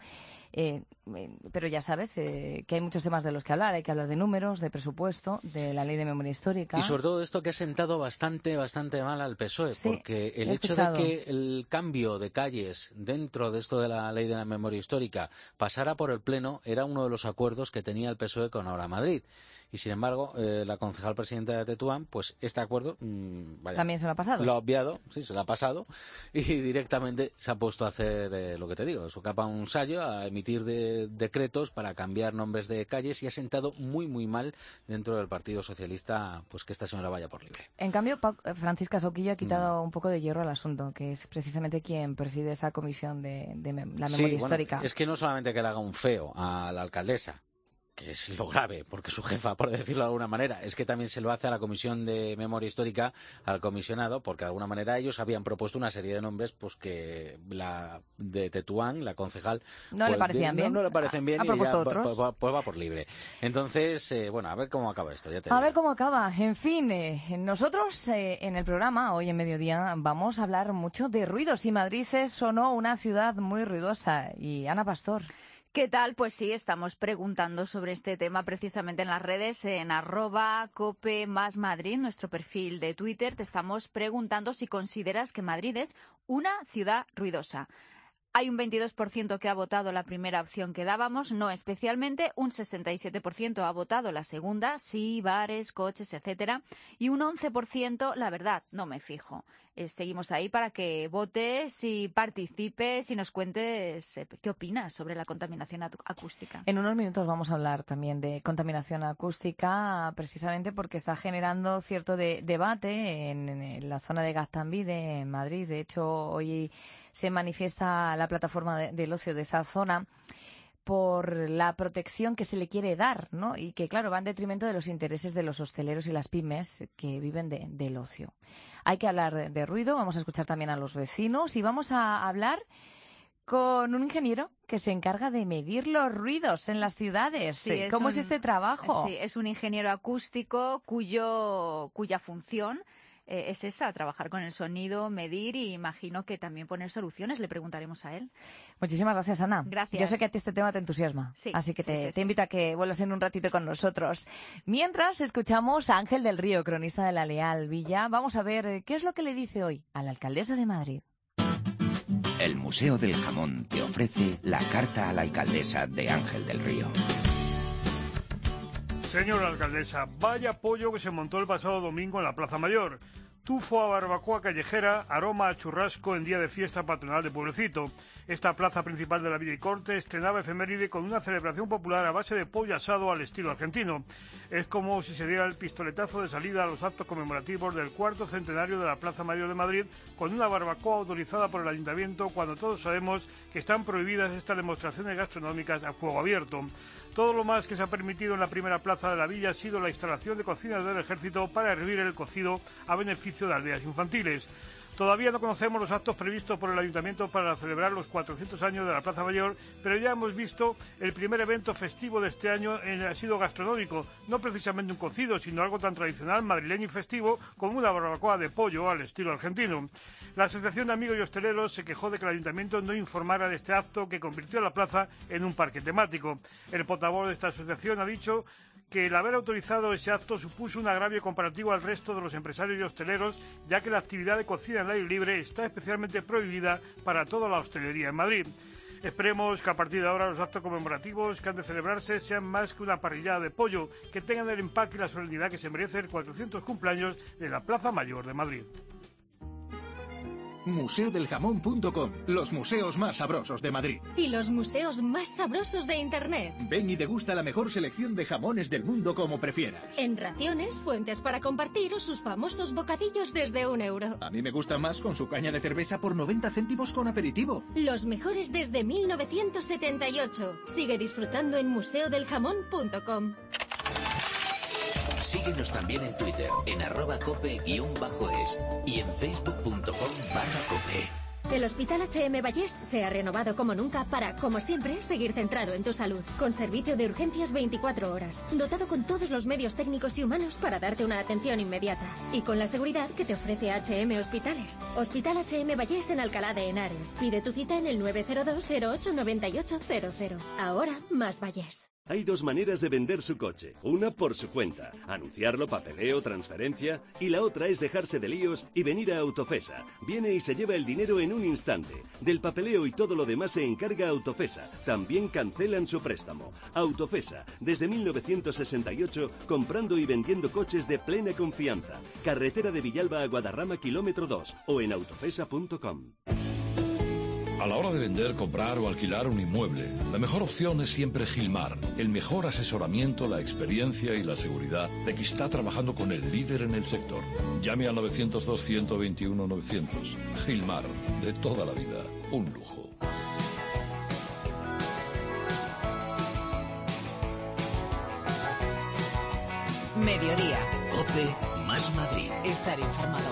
Pero ya sabes que hay muchos temas de los que hablar. Hay que hablar de números, de presupuesto, de la ley de memoria histórica. Y sobre todo esto que ha sentado bastante mal al PSOE, sí, porque el hecho de que el cambio de calles dentro de esto de la ley de la memoria histórica pasara por el Pleno era uno de los acuerdos que tenía el PSOE con Ahora Madrid. Y sin embargo, la concejal presidenta de Tetuán, pues este acuerdo también se lo ha pasado. Lo ha obviado, sí, se lo ha pasado, y directamente se ha puesto a hacer lo que te digo, su capa un sayo, a emitir decretos para cambiar nombres de calles, y ha sentado muy mal dentro del Partido Socialista pues que esta señora vaya por libre. En cambio, Francisca Soquillo ha quitado un poco de hierro al asunto, que es precisamente quien preside esa comisión de la memoria histórica. Es que no solamente que le haga un feo a la alcaldesa, que es lo grave, porque su jefa, por decirlo de alguna manera, es que también se lo hace a la Comisión de Memoria Histórica, al comisionado, porque de alguna manera ellos habían propuesto una serie de nombres pues que la de Tetuán, la concejal, no le parecían bien. No le parecen bien, y ya pues va por libre. Entonces, bueno, a ver cómo acaba esto. A ver cómo acaba. En fin, nosotros en el programa, hoy en mediodía, vamos a hablar mucho de ruidos, y Madrid es o no una ciudad muy ruidosa. Y Ana Pastor. ¿Qué tal? Pues sí, estamos preguntando sobre este tema precisamente en las redes, en @cope+Madrid, nuestro perfil de Twitter. Te estamos preguntando si consideras que Madrid es una ciudad ruidosa. Hay un 22% que ha votado la primera opción que dábamos, no especialmente, un 67% ha votado la segunda, sí, bares, coches, etcétera, y un 11%, la verdad, no me fijo. Seguimos ahí para que votes y participes y nos cuentes qué opinas sobre la contaminación acústica. En unos minutos vamos a hablar también de contaminación acústica, precisamente porque está generando cierto debate en la zona de Gaztambide, en Madrid. De hecho, hoy se manifiesta la plataforma del ocio de esa zona por la protección que se le quiere dar, ¿no? Y que, claro, va en detrimento de los intereses de los hosteleros y las pymes que viven del ocio. Hay que hablar de ruido, vamos a escuchar también a los vecinos y vamos a hablar con un ingeniero que se encarga de medir los ruidos en las ciudades. Sí, ¿Cómo es este trabajo? Sí, es un ingeniero acústico cuya función es esa, trabajar con el sonido, medir y imagino que también poner soluciones. Le preguntaremos a él. Muchísimas gracias, Ana. Gracias. Yo sé que a ti este tema te entusiasma, sí, así que sí, te invito a que vuelvas en un ratito con nosotros. Mientras escuchamos a Ángel del Río, cronista de La Leal Villa. Vamos a ver qué es lo que le dice hoy a la alcaldesa de Madrid. El Museo del Jamón te ofrece la carta a la alcaldesa de Ángel del Río. Señora alcaldesa, vaya pollo que se montó el pasado domingo en la Plaza Mayor. Tufo a barbacoa callejera, aroma a churrasco en día de fiesta patronal de Pueblecito. Esta plaza principal de la Villa y Corte estrenaba efeméride con una celebración popular a base de pollo asado al estilo argentino. Es como si se diera el pistoletazo de salida a los actos conmemorativos del 4º centenario de la Plaza Mayor de Madrid con una barbacoa autorizada por el Ayuntamiento cuando todos sabemos que están prohibidas estas demostraciones gastronómicas a fuego abierto. Todo lo más que se ha permitido en la primera plaza de la villa ha sido la instalación de cocinas del Ejército para hervir el cocido a beneficio de aldeas infantiles. Todavía no conocemos los actos previstos por el Ayuntamiento para celebrar los 400 años de la Plaza Mayor, pero ya hemos visto el primer evento festivo de este año ha sido gastronómico, no precisamente un cocido, sino algo tan tradicional, madrileño y festivo como una barbacoa de pollo al estilo argentino. La Asociación de Amigos y Hosteleros se quejó de que el Ayuntamiento no informara de este acto que convirtió a la plaza en un parque temático. El portavoz de esta asociación ha dicho que el haber autorizado ese acto supuso un agravio comparativo al resto de los empresarios y hosteleros, ya que la actividad de cocina al aire libre está especialmente prohibida para toda la hostelería en Madrid. Esperemos que a partir de ahora los actos conmemorativos que han de celebrarse sean más que una parrillada de pollo, que tengan el empaque y la solemnidad que se merece el 400 cumpleaños de la Plaza Mayor de Madrid. Museodeljamón.com, los museos más sabrosos de Madrid. Y los museos más sabrosos de Internet. Ven y degusta la mejor selección de jamones del mundo como prefieras. En raciones, fuentes para compartir o sus famosos bocadillos desde €1. A mí me gusta más con su caña de cerveza por 90 céntimos con aperitivo. Los mejores desde 1978. Sigue disfrutando en museodeljamón.com. Síguenos también en Twitter, en @cope_es y en facebook.com/cope. El Hospital H.M. Vallés se ha renovado como nunca para, como siempre, seguir centrado en tu salud. Con servicio de urgencias 24 horas, dotado con todos los medios técnicos y humanos para darte una atención inmediata. Y con la seguridad que te ofrece H.M. Hospitales. Hospital H.M. Vallés en Alcalá de Henares. Pide tu cita en el 902 08 9800. Ahora, más Vallés. Hay dos maneras de vender su coche. Una por su cuenta, anunciarlo, papeleo, transferencia. Y la otra es dejarse de líos y venir a Autofesa. Viene y se lleva el dinero en un instante. Del papeleo y todo lo demás se encarga Autofesa. También cancelan su préstamo. Autofesa, desde 1968, comprando y vendiendo coches de plena confianza. Carretera de Villalba a Guadarrama, kilómetro 2. O en autofesa.com. A la hora de vender, comprar o alquilar un inmueble, la mejor opción es siempre Gilmar. El mejor asesoramiento, la experiencia y la seguridad de que está trabajando con el líder en el sector. Llame al 902-121-900. Gilmar, de toda la vida, un lujo. Mediodía. COPE más Madrid. Estar informado.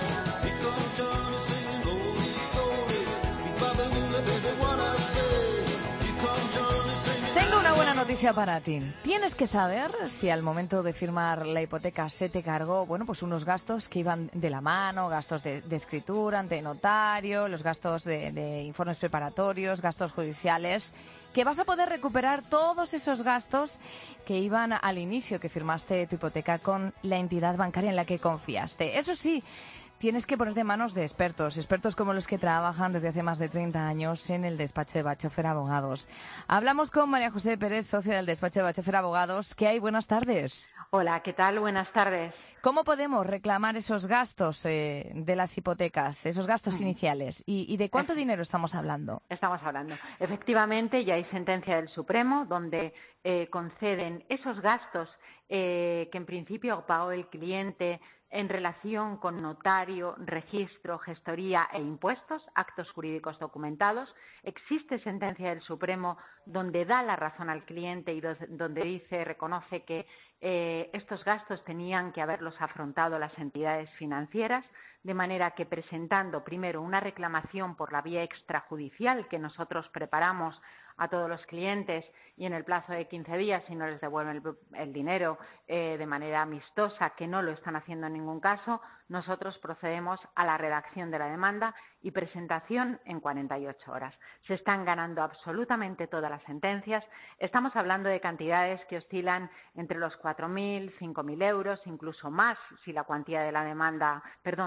Tengo una buena noticia para ti. Tienes que saber si al momento de firmar la hipoteca se te cargó, bueno, pues unos gastos que iban de la mano, gastos de escritura ante notario, los gastos de informes preparatorios, gastos judiciales, que vas a poder recuperar todos esos gastos que iban al inicio que firmaste tu hipoteca con la entidad bancaria en la que confiaste. Eso sí, tienes que ponerte en manos de expertos como los que trabajan desde hace más de 30 años en el despacho de Bachofer Abogados. Hablamos con María José Pérez, socia del despacho de Bachofer Abogados. ¿Qué hay? Buenas tardes. Hola, ¿qué tal? Buenas tardes. ¿Cómo podemos reclamar esos gastos de las hipotecas, esos gastos iniciales? ¿Y de cuánto dinero estamos hablando? Estamos hablando. Efectivamente, ya hay sentencia del Supremo donde conceden esos gastos que en principio pagó el cliente en relación con notario, registro, gestoría e impuestos, actos jurídicos documentados. Existe sentencia del Supremo donde da la razón al cliente y donde reconoce que estos gastos tenían que haberlos afrontado las entidades financieras, de manera que presentando primero una reclamación por la vía extrajudicial que nosotros preparamos a todos los clientes y en el plazo de 15 días, si no les devuelven el dinero de manera amistosa, que no lo están haciendo en ningún caso, nosotros procedemos a la redacción de la demanda y presentación en 48 horas. Se están ganando absolutamente todas las sentencias. Estamos hablando de cantidades que oscilan entre los 4.000, 5.000 euros, incluso más si la cuantía de la demanda,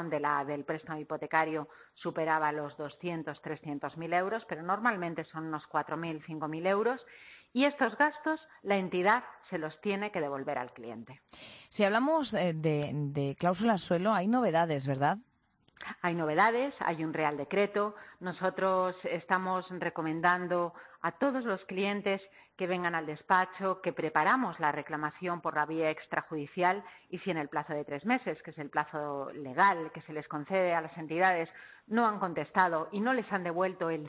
del préstamo hipotecario superaba los 200, 300.000 euros, pero normalmente son unos 4.000, 5.000 euros. Y estos gastos la entidad se los tiene que devolver al cliente. Si hablamos de cláusulas suelo, hay novedades, ¿verdad? Hay novedades, hay un Real Decreto. Nosotros estamos recomendando a todos los clientes que vengan al despacho, que preparamos la reclamación por la vía extrajudicial y si en el plazo de 3 meses, que es el plazo legal que se les concede a las entidades, no han contestado y no les han devuelto el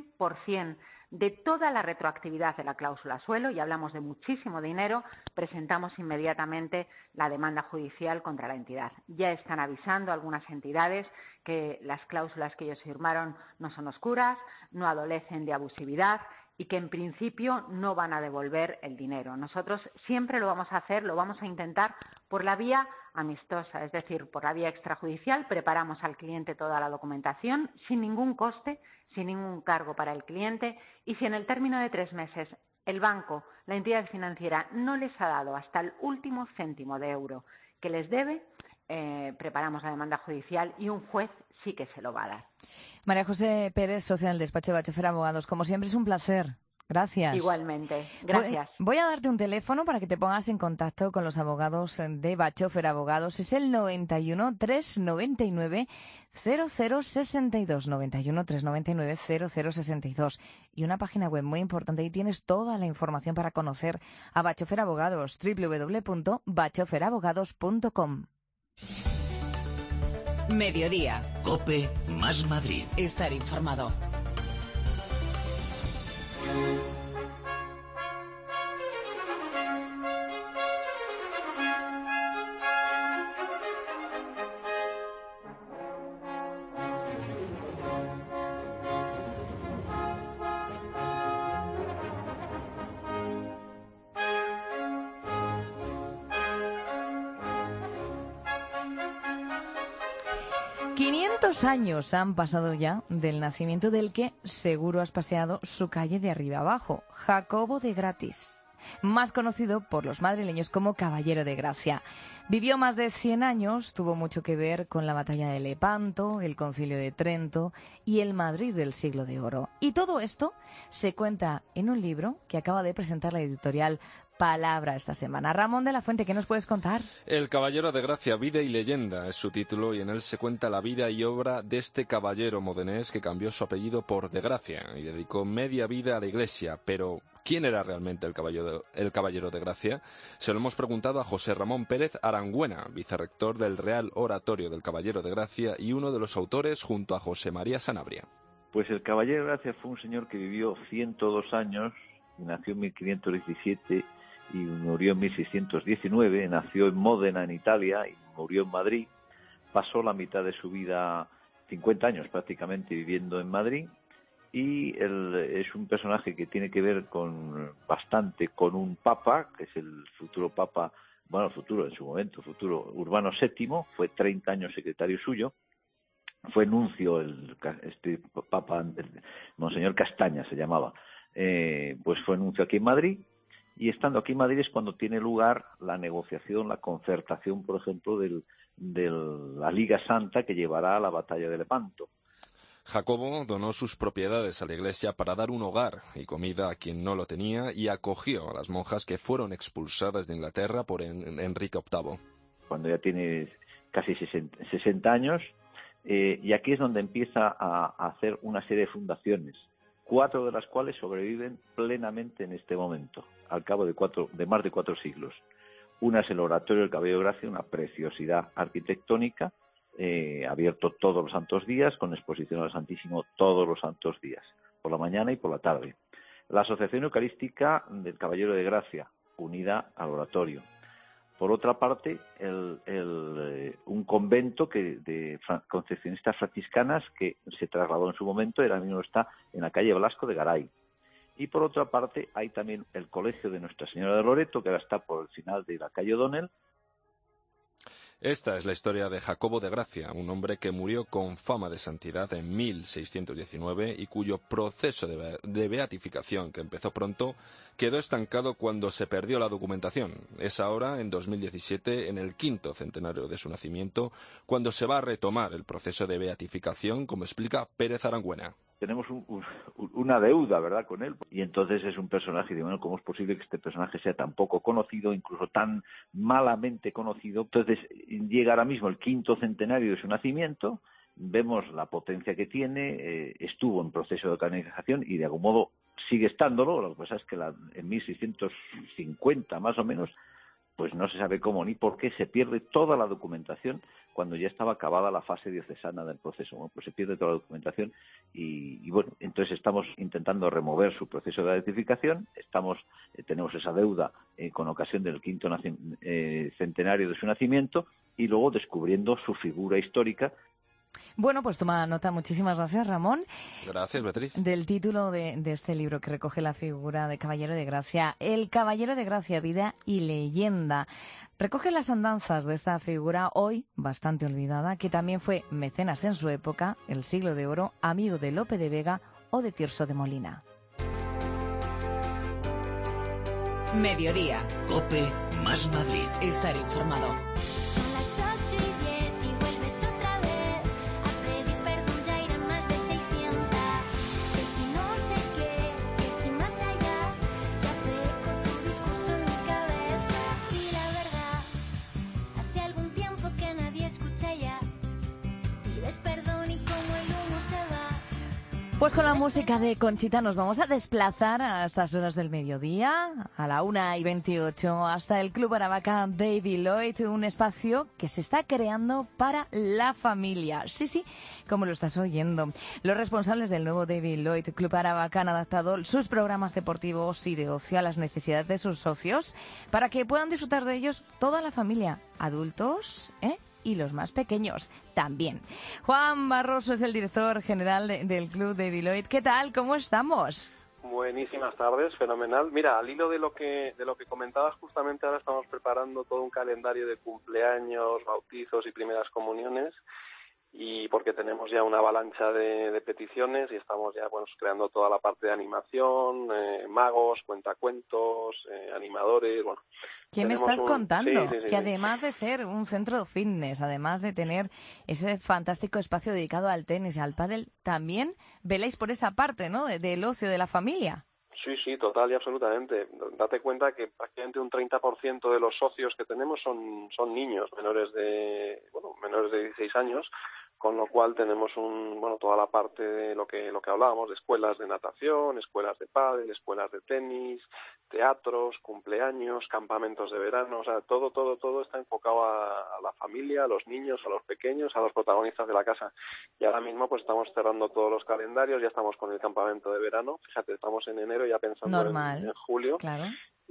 100% de toda la retroactividad de la cláusula suelo, y hablamos de muchísimo dinero, presentamos inmediatamente la demanda judicial contra la entidad. Ya están avisando algunas entidades que las cláusulas que ellos firmaron no son oscuras, no adolecen de abusividad y que en principio no van a devolver el dinero. Nosotros siempre lo vamos a hacer, lo vamos a intentar por la vía amistosa, es decir, por la vía extrajudicial. Preparamos al cliente toda la documentación sin ningún coste, sin ningún cargo para el cliente, y si en el término de 3 meses el banco, la entidad financiera, no les ha dado hasta el último céntimo de euro que les debe, preparamos la demanda judicial y un juez sí que se lo va a dar. María José Pérez, socia del despacho de Bachofer Abogados, como siempre es un placer. Gracias. Igualmente, gracias. Voy a darte un teléfono para que te pongas en contacto con los abogados de Bachofer Abogados. Es el 91 399 0062. 91 399 0062. Y una página web muy importante. Ahí tienes toda la información para conocer a Bachofer Abogados. www.bachoferabogados.com. Mediodía. COPE más Madrid. Estar informado. Años han pasado ya del nacimiento del que seguro has paseado su calle de arriba abajo, Jacobo de Gratis, más conocido por los madrileños como Caballero de Gracia. Vivió más de 100 años, tuvo mucho que ver con la batalla de Lepanto, el Concilio de Trento y el Madrid del Siglo de Oro. Y todo esto se cuenta en un libro que acaba de presentar la editorial Palabra esta semana. Ramón de la Fuente, ¿qué nos puedes contar? El Caballero de Gracia, vida y leyenda es su título, y en él se cuenta la vida y obra de este caballero modenés que cambió su apellido por de Gracia y dedicó media vida a la Iglesia. Pero ¿quién era realmente el Caballero de Gracia? Se lo hemos preguntado a José Ramón Pérez Arangüena, vicerrector del Real Oratorio del Caballero de Gracia y uno de los autores junto a José María Sanabria. Pues el Caballero de Gracia fue un señor que vivió 102 años, nació en 1517 y murió en 1619, nació en Módena, en Italia, y murió en Madrid. Pasó la mitad de su vida, 50 años prácticamente, viviendo en Madrid, y él es un personaje que tiene que ver bastante con un papa, que es el futuro papa, futuro en su momento, futuro Urbano VII, fue 30 años secretario suyo, fue nuncio este papa, Monseñor Castaña se llamaba, pues fue nuncio aquí en Madrid. Y estando aquí en Madrid es cuando tiene lugar la negociación, la concertación, por ejemplo, del de la Liga Santa que llevará a la batalla de Lepanto. Jacobo donó sus propiedades a la iglesia para dar un hogar y comida a quien no lo tenía y acogió a las monjas que fueron expulsadas de Inglaterra por Enrique VIII. Cuando ya tiene casi 60 años, y aquí es donde empieza a hacer una serie de fundaciones, 4 de las cuales sobreviven plenamente en este momento, al cabo de más de 4 siglos. Una es el Oratorio del Caballero de Gracia, una preciosidad arquitectónica, abierto todos los santos días, con exposición al Santísimo todos los santos días, por la mañana y por la tarde. La Asociación Eucarística del Caballero de Gracia, unida al oratorio. Por otra parte, un convento de concepcionistas franciscanas que se trasladó en su momento, ahora mismo está en la calle Blasco de Garay. Y por otra parte, hay también el Colegio de Nuestra Señora de Loreto, que ahora está por el final de la calle O'Donnell. Esta es la historia de Jacobo de Gracia, un hombre que murió con fama de santidad en 1619 y cuyo proceso de beatificación, que empezó pronto, quedó estancado cuando se perdió la documentación. Es ahora, en 2017, en el 5º centenario de su nacimiento, cuando se va a retomar el proceso de beatificación, como explica Pérez Arangüena. Tenemos una deuda, ¿verdad?, con él. Y entonces es un personaje, y bueno, ¿cómo es posible que este personaje sea tan poco conocido, incluso tan malamente conocido? Entonces llega ahora mismo el 5º centenario de su nacimiento, vemos la potencia que tiene, estuvo en proceso de canonización y de algún modo sigue estándolo. Lo que pasa es que en 1650 más o menos, pues no se sabe cómo ni por qué se pierde toda la documentación cuando ya estaba acabada la fase diocesana del proceso. Bueno, pues se pierde toda la documentación y bueno, entonces estamos intentando remover su proceso de beatificación, tenemos esa deuda con ocasión del 5º centenario de su nacimiento y luego descubriendo su figura histórica. Bueno, pues toma nota. Muchísimas gracias, Ramón. Gracias, Beatriz. Del título de este libro que recoge la figura de Caballero de Gracia. El Caballero de Gracia, vida y leyenda. Recoge las andanzas de esta figura hoy bastante olvidada, que también fue mecenas en su época, el Siglo de Oro, amigo de Lope de Vega o de Tirso de Molina. Mediodía. COPE más Madrid. Estar informado. Pues con la música de Conchita nos vamos a desplazar a estas horas del mediodía, a la 1:28, hasta el Club Aravaca David Lloyd, un espacio que se está creando para la familia. Sí, como lo estás oyendo. Los responsables del nuevo David Lloyd Club Aravaca han adaptado sus programas deportivos y de ocio a las necesidades de sus socios para que puedan disfrutar de ellos toda la familia, adultos, y los más pequeños también. Juan Barroso es el director general del Club David Lloyd. ¿Qué tal? ¿Cómo estamos? Buenísimas tardes, fenomenal. Mira, al hilo de lo que comentabas, justamente ahora estamos preparando todo un calendario de cumpleaños, bautizos y primeras comuniones, y porque tenemos ya una avalancha de peticiones y estamos ya creando toda la parte de animación, magos, cuentacuentos, animadores, bueno. ¿Qué me estás contando? Sí. Que además de ser un centro de fitness, además de tener ese fantástico espacio dedicado al tenis y al pádel, también veléis por esa parte, ¿no?, del ocio de la familia. Sí, total y absolutamente. Date cuenta que prácticamente un 30% de los socios que tenemos son niños menores de 16 años, con lo cual tenemos toda la parte de lo que hablábamos, de escuelas de natación, escuelas de pádel, escuelas de tenis, teatros, cumpleaños, campamentos de verano, o sea, todo está enfocado a la familia, a los niños, a los pequeños, a los protagonistas de la casa. Y ahora mismo pues estamos cerrando todos los calendarios, ya estamos con el campamento de verano, fíjate, estamos en enero ya pensando en julio. Claro.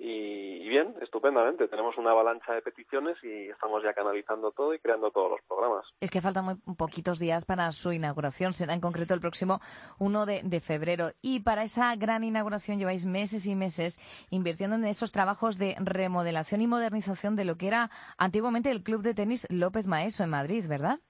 Y bien, estupendamente. Tenemos una avalancha de peticiones y estamos ya canalizando todo y creando todos los programas. Es que faltan muy poquitos días para su inauguración. Será en concreto el próximo 1 de febrero. Y para esa gran inauguración lleváis meses y meses invirtiendo en esos trabajos de remodelación y modernización de lo que era antiguamente el Club de Tenis López Maeso en Madrid, ¿verdad?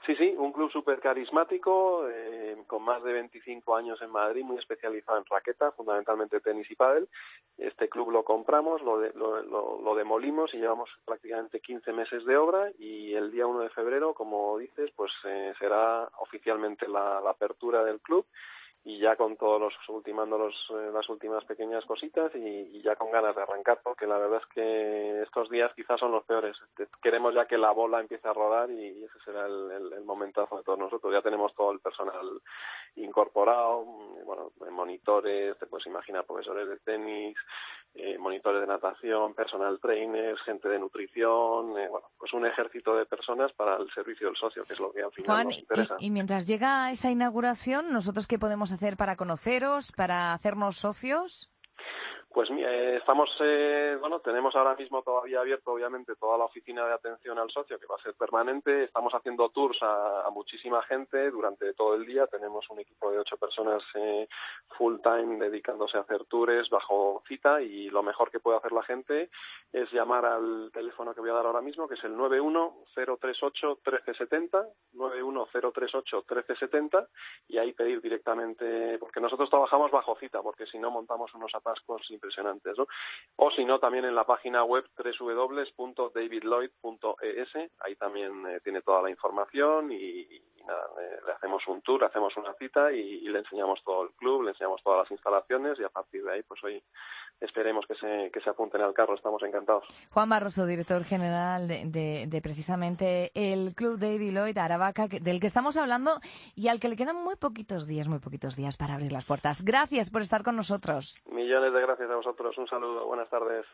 Sí, un club súper carismático, con más de 25 años en Madrid, muy especializado en raqueta, fundamentalmente tenis y pádel. Este club lo compramos, lo demolimos y llevamos prácticamente 15 meses de obra, y el día 1 de febrero, como dices, pues será oficialmente la apertura del club, y ya con ultimando las últimas pequeñas cositas y ya con ganas de arrancar, porque la verdad es que estos días quizás son los peores. Queremos ya que la bola empiece a rodar y ese será el momentazo de todos nosotros. Ya tenemos todo el personal incorporado, bueno, monitores, te puedes imaginar, profesores de tenis, monitores de natación, personal trainers, gente de nutrición, bueno, pues un ejército de personas para el servicio del socio, que es lo que al final Juan, nos interesa. Y mientras llega esa inauguración, ¿nosotros qué podemos hacer para conoceros, para hacernos socios? Pues mira, tenemos ahora mismo todavía abierto, obviamente, toda la oficina de atención al socio, que va a ser permanente. Estamos haciendo tours a muchísima gente durante todo el día. Tenemos un equipo de 8 personas full time dedicándose a hacer tours bajo cita, y lo mejor que puede hacer la gente es llamar al teléfono que voy a dar ahora mismo, que es el 910381370, 910381370, y ahí pedir directamente, porque nosotros trabajamos bajo cita, porque si no montamos unos atascos impresionantes, ¿no? O si no, también en la página web www.davidlloyd.es, ahí también tiene toda la información y nada, le hacemos un tour, hacemos una cita y le enseñamos todo el club, le enseñamos todas las instalaciones, y a partir de ahí, pues hoy esperemos que se apunten al carro. Estamos encantados. Juan Barroso, director general de precisamente el Club David Lloyd Aravaca, del que estamos hablando y al que le quedan muy poquitos días para abrir las puertas. Gracias por estar con nosotros. Millones de gracias a vosotros. Un saludo. Buenas tardes.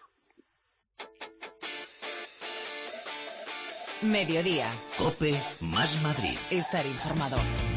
Mediodía. COPE más Madrid. Estar informado.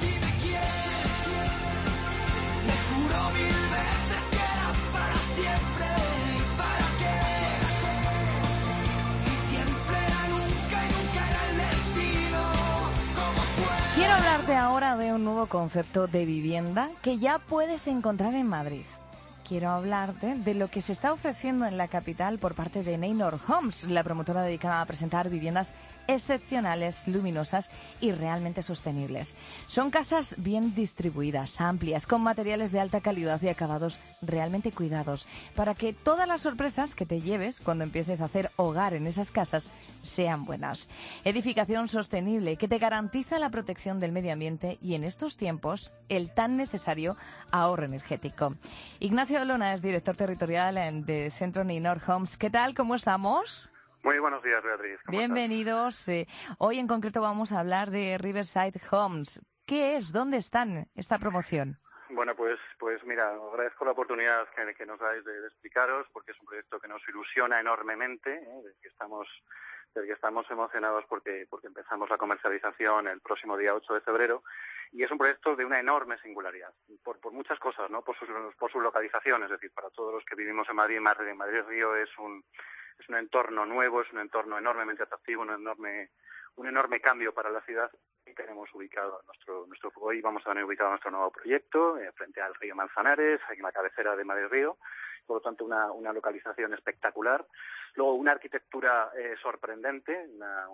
Quiero hablarte ahora de un nuevo concepto de vivienda que ya puedes encontrar en Madrid. Quiero hablarte de lo que se está ofreciendo en la capital por parte de Neynor Homes, la promotora dedicada a presentar viviendas excepcionales, luminosas y realmente sostenibles. Son casas bien distribuidas, amplias, con materiales de alta calidad y acabados realmente cuidados, para que todas las sorpresas que te lleves cuando empieces a hacer hogar en esas casas sean buenas. Edificación sostenible que te garantiza la protección del medio ambiente y, en estos tiempos, el tan necesario ahorro energético. Ignacio Olona es director territorial de Centro Neynor Homes. ¿Qué tal? ¿Cómo estamos? Muy buenos días, Beatriz. Bienvenidos. Hoy en concreto vamos a hablar de Riverside Homes. ¿Qué es? ¿Dónde están esta promoción? Bueno, pues mira, agradezco la oportunidad que nos dais de explicaros, porque es un proyecto que nos ilusiona enormemente, del que estamos emocionados porque empezamos la comercialización el próximo día 8 de febrero, y es un proyecto de una enorme singularidad, por muchas cosas, ¿no? Por su localización, es decir, para todos los que vivimos en Madrid Río es un entorno nuevo, es un entorno enormemente atractivo, un enorme cambio para la ciudad. Y tenemos ubicado hoy vamos a tener ubicado nuestro nuevo proyecto frente al río Manzanares, en la cabecera de Madrid Río. Por lo tanto, una localización espectacular. Luego, una arquitectura sorprendente,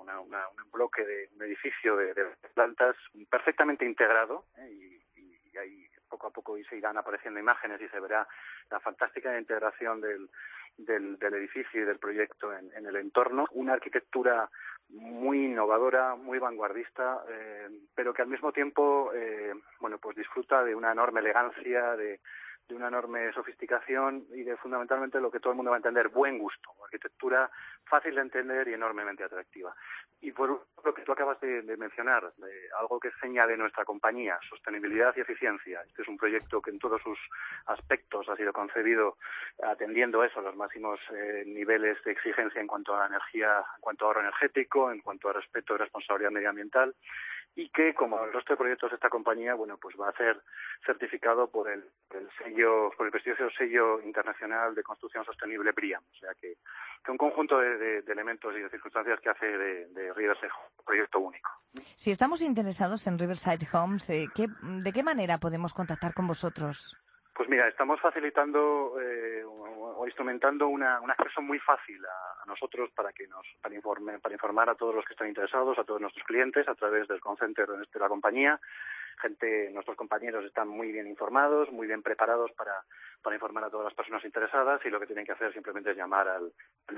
un bloque de un edificio de plantas perfectamente integrado, y ahí poco a poco se irán apareciendo imágenes y se verá la fantástica integración del edificio y del proyecto en el entorno. Una arquitectura muy innovadora, muy vanguardista, pero que al mismo tiempo pues disfruta de una enorme elegancia, de una enorme sofisticación y de fundamentalmente lo que todo el mundo va a entender, buen gusto, arquitectura fácil de entender y enormemente atractiva. Y por lo que tú acabas de mencionar, algo que es seña de nuestra compañía, sostenibilidad y eficiencia. Este es un proyecto que en todos sus aspectos ha sido concebido atendiendo eso, los máximos niveles de exigencia en cuanto a la energía, en cuanto a ahorro energético, en cuanto a respeto y responsabilidad medioambiental, y que, como el resto de proyectos de esta compañía, pues va a ser certificado por el prestigioso sello internacional de construcción sostenible BREEAM. O sea que un conjunto de elementos y de circunstancias que hace de Riverside un proyecto único. Si estamos interesados en Riverside Homes, ¿de qué manera podemos contactar con vosotros? Pues mira, estamos facilitando instrumentando un acceso muy fácil a nosotros para informar a todos los que están interesados, a todos nuestros clientes a través del call center de la compañía. Nuestros compañeros están muy bien informados, muy bien preparados para informar a todas las personas interesadas, y lo que tienen que hacer simplemente es llamar al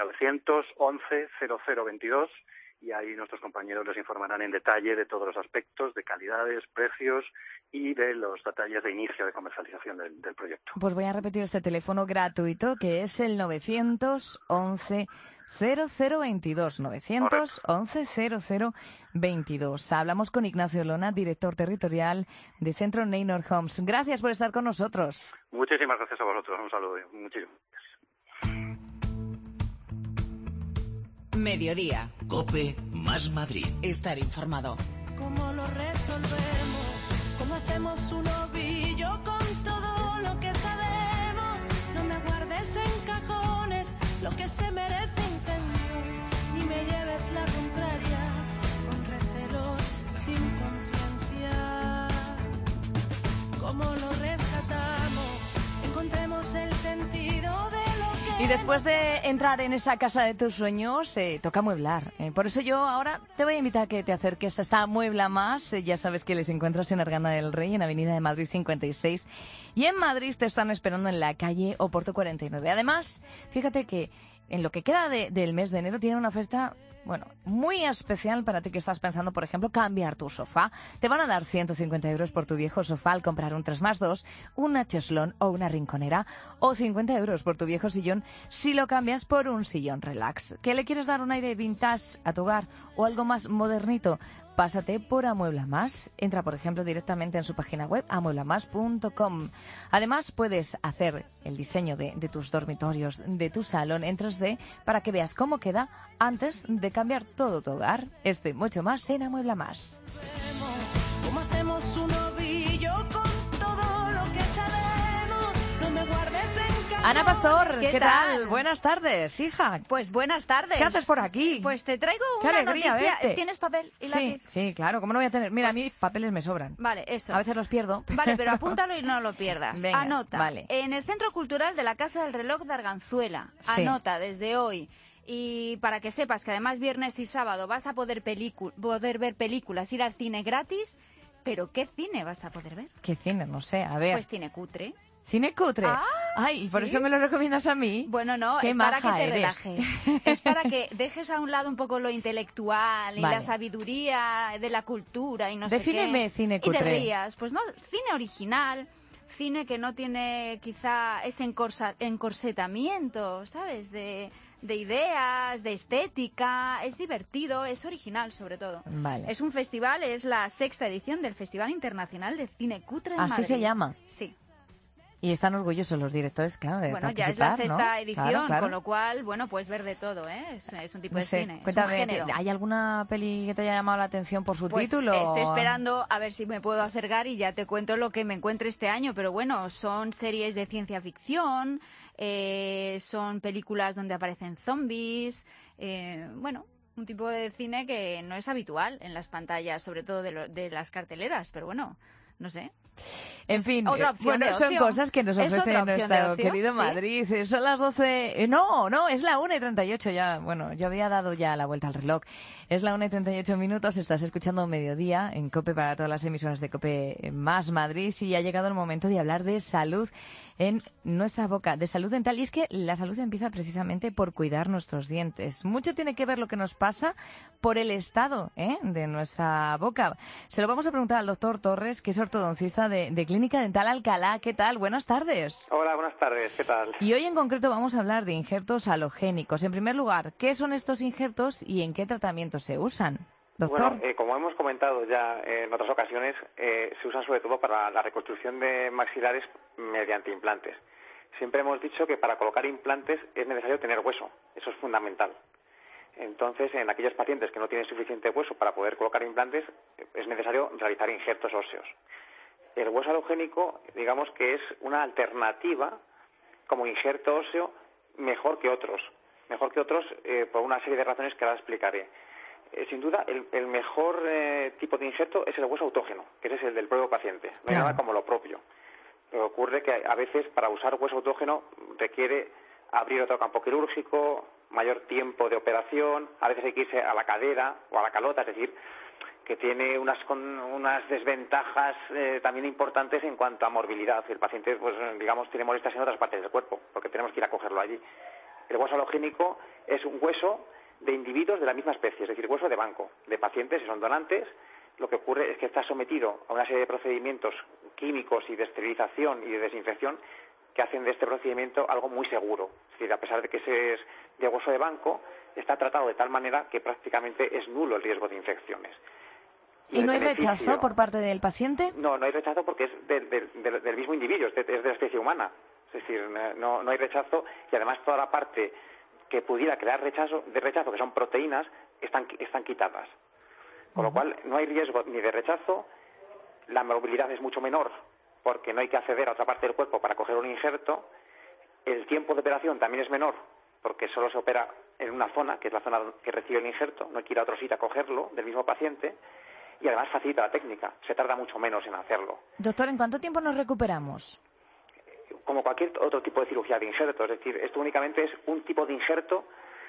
911-0022 y ahí nuestros compañeros les informarán en detalle de todos los aspectos, de calidades, precios y de los detalles de inicio de comercialización del proyecto. Pues voy a repetir este teléfono gratuito, que es el 911 0022, 911 0022. Hablamos con Ignacio Lona, director territorial de Centro Neynor Homes. Gracias por estar con nosotros. Muchísimas gracias a vosotros. Un saludo. Muchísimas gracias. Mediodía. COPE más Madrid. Estar informado. ¿Cómo lo resolvemos? ¿Cómo hacemos un ovillo con todo lo que sabemos? No me guardes en cajones lo que se merecen caños, ni me lleves la contraria con recelos sin conciencia. ¿Cómo lo rescatamos? Encontremos el sentido de lo que... Y después de entrar en esa casa de tus sueños, toca amueblar. Por eso yo ahora te voy a invitar a que te acerques a esta Amuebla Más. Ya sabes que les encuentras en Arganda del Rey, en Avenida de Madrid 56. Y en Madrid te están esperando en la calle Oporto 49. Además, fíjate que en lo que queda del mes de enero tienen una oferta... Bueno, muy especial para ti que estás pensando, por ejemplo, cambiar tu sofá. Te van a dar 150 euros por tu viejo sofá al comprar un 3+2, una cheslón o una rinconera, o 50 euros por tu viejo sillón si lo cambias por un sillón relax. ¿Que le quieres dar un aire vintage a tu hogar o algo más modernito? Pásate por Amuebla Más. Entra, por ejemplo, directamente en su página web, amueblamas.com. Además, puedes hacer el diseño de tus dormitorios, de tu salón en 3D, para que veas cómo queda antes de cambiar todo tu hogar. Esto y mucho más en Amuebla Más. ¿Cómo hacemos un ovillo con todo lo que sabemos? No me guardes en cajones. Ana Pastor, ¿qué tal? Buenas tardes, hija. Pues buenas tardes. ¿Qué haces por aquí? Pues te traigo Qué una alegría noticia. verte. ¿Tienes papel y lápiz? Sí, claro, ¿cómo no voy a tener? Mira, a mí papeles me sobran. Vale, eso. A veces los pierdo. Vale, pero apúntalo y no lo pierdas. Venga, anota. Vale. En el Centro Cultural de la Casa del Reloj de Arganzuela. Sí. Anota desde hoy. Y para que sepas que además viernes y sábado vas a poder ver películas, ir al cine gratis. ¿Pero qué cine vas a poder ver? ¿Qué cine? No sé, a ver. Pues cine cutre. ¿Cine cutre? Ah, ay, ¿y por ¿sí? eso me lo recomiendas a mí? Bueno, no, Qué es para maja que te eres. relajes. Es para que dejes a un lado un poco lo intelectual y Vale. la sabiduría de la cultura y no Defíneme sé qué. cine Y cutre. te rías. Pues no, cine original, cine que no tiene quizá ese encorsetamiento, ¿sabes? De ideas, de estética. Es divertido, es original sobre todo. Vale. Es un festival, es la 6ª edición del Festival Internacional de Cine Cutre de ¿Así Madrid. se llama? Sí. Y están orgullosos los directores, claro, de Bueno, ya participar, es la 6ª ¿no? edición, Claro. con lo cual, bueno, puedes ver de todo, ¿eh? Es un tipo No de sé, cine, cuéntame, es un género. ¿hay alguna peli que te haya llamado la atención por su Pues título? estoy esperando a ver si me puedo acercar y ya te cuento lo que me encuentre este año, pero bueno, son series de ciencia ficción, son películas donde aparecen zombies, bueno, un tipo de cine que no es habitual en las pantallas, sobre todo de las carteleras, pero bueno, no sé. En Es fin, otra opción bueno, de son ocio. cosas que nos Es ofrece otra opción de nuestro ocio, querido sí. Madrid. Son las 12... No, es la 1:38 ya. Bueno, yo había dado ya la vuelta al reloj. Es la 1:38 minutos. Estás escuchando Mediodía en COPE para todas las emisoras de COPE más Madrid y ha llegado el momento de hablar de salud en nuestra boca, de salud dental. Y es que la salud empieza precisamente por cuidar nuestros dientes. Mucho tiene que ver lo que nos pasa por el estado de nuestra boca. Se lo vamos a preguntar al doctor Torres, que es ortodoncista de Clínica Dental Alcalá. ¿Qué tal? Buenas tardes. Hola, buenas tardes. ¿Qué tal? Y hoy en concreto vamos a hablar de injertos halogénicos. En primer lugar, ¿qué son estos injertos y en qué tratamientos se usan? Doctor. Bueno, como hemos comentado ya en otras ocasiones, se usan sobre todo para la reconstrucción de maxilares mediante implantes. Siempre hemos dicho que para colocar implantes es necesario tener hueso. Eso es fundamental. Entonces, en aquellos pacientes que no tienen suficiente hueso para poder colocar implantes, es necesario realizar injertos óseos. El hueso halogénico, digamos que es una alternativa como injerto óseo mejor que otros. Mejor que otros por una serie de razones que ahora explicaré. Sin duda, el mejor tipo de injerto es el hueso autógeno, que ese es el del propio paciente. No hay nada como lo propio. Pero ocurre que a veces para usar hueso autógeno requiere abrir otro campo quirúrgico, mayor tiempo de operación, a veces hay que irse a la cadera o a la calota, es decir, que tiene unas desventajas también importantes en cuanto a morbilidad. El paciente, pues digamos, tiene molestias en otras partes del cuerpo, porque tenemos que ir a cogerlo allí. El hueso alogénico es un hueso de individuos de la misma especie, es decir, hueso de banco, de pacientes que son donantes. Lo que ocurre es que está sometido a una serie de procedimientos químicos y de esterilización y de desinfección que hacen de este procedimiento algo muy seguro. Es decir, a pesar de que ese es de hueso de banco, está tratado de tal manera que prácticamente es nulo el riesgo de infecciones. ¿Y no hay rechazo por parte del paciente? No, no hay rechazo porque es del mismo individuo, es de la especie humana. Es decir, no hay rechazo, y además toda la parte que pudiera crear rechazo, que son proteínas, están quitadas. Con lo cual no hay riesgo ni de rechazo, la movilidad es mucho menor porque no hay que acceder a otra parte del cuerpo para coger un injerto, el tiempo de operación también es menor porque solo se opera en una zona, que es la zona que recibe el injerto, no hay que ir a otro sitio a cogerlo del mismo paciente, y además facilita la técnica, se tarda mucho menos en hacerlo. Doctor, ¿en cuánto tiempo nos recuperamos? Como cualquier otro tipo de cirugía de injerto, es decir, esto únicamente es un tipo de injerto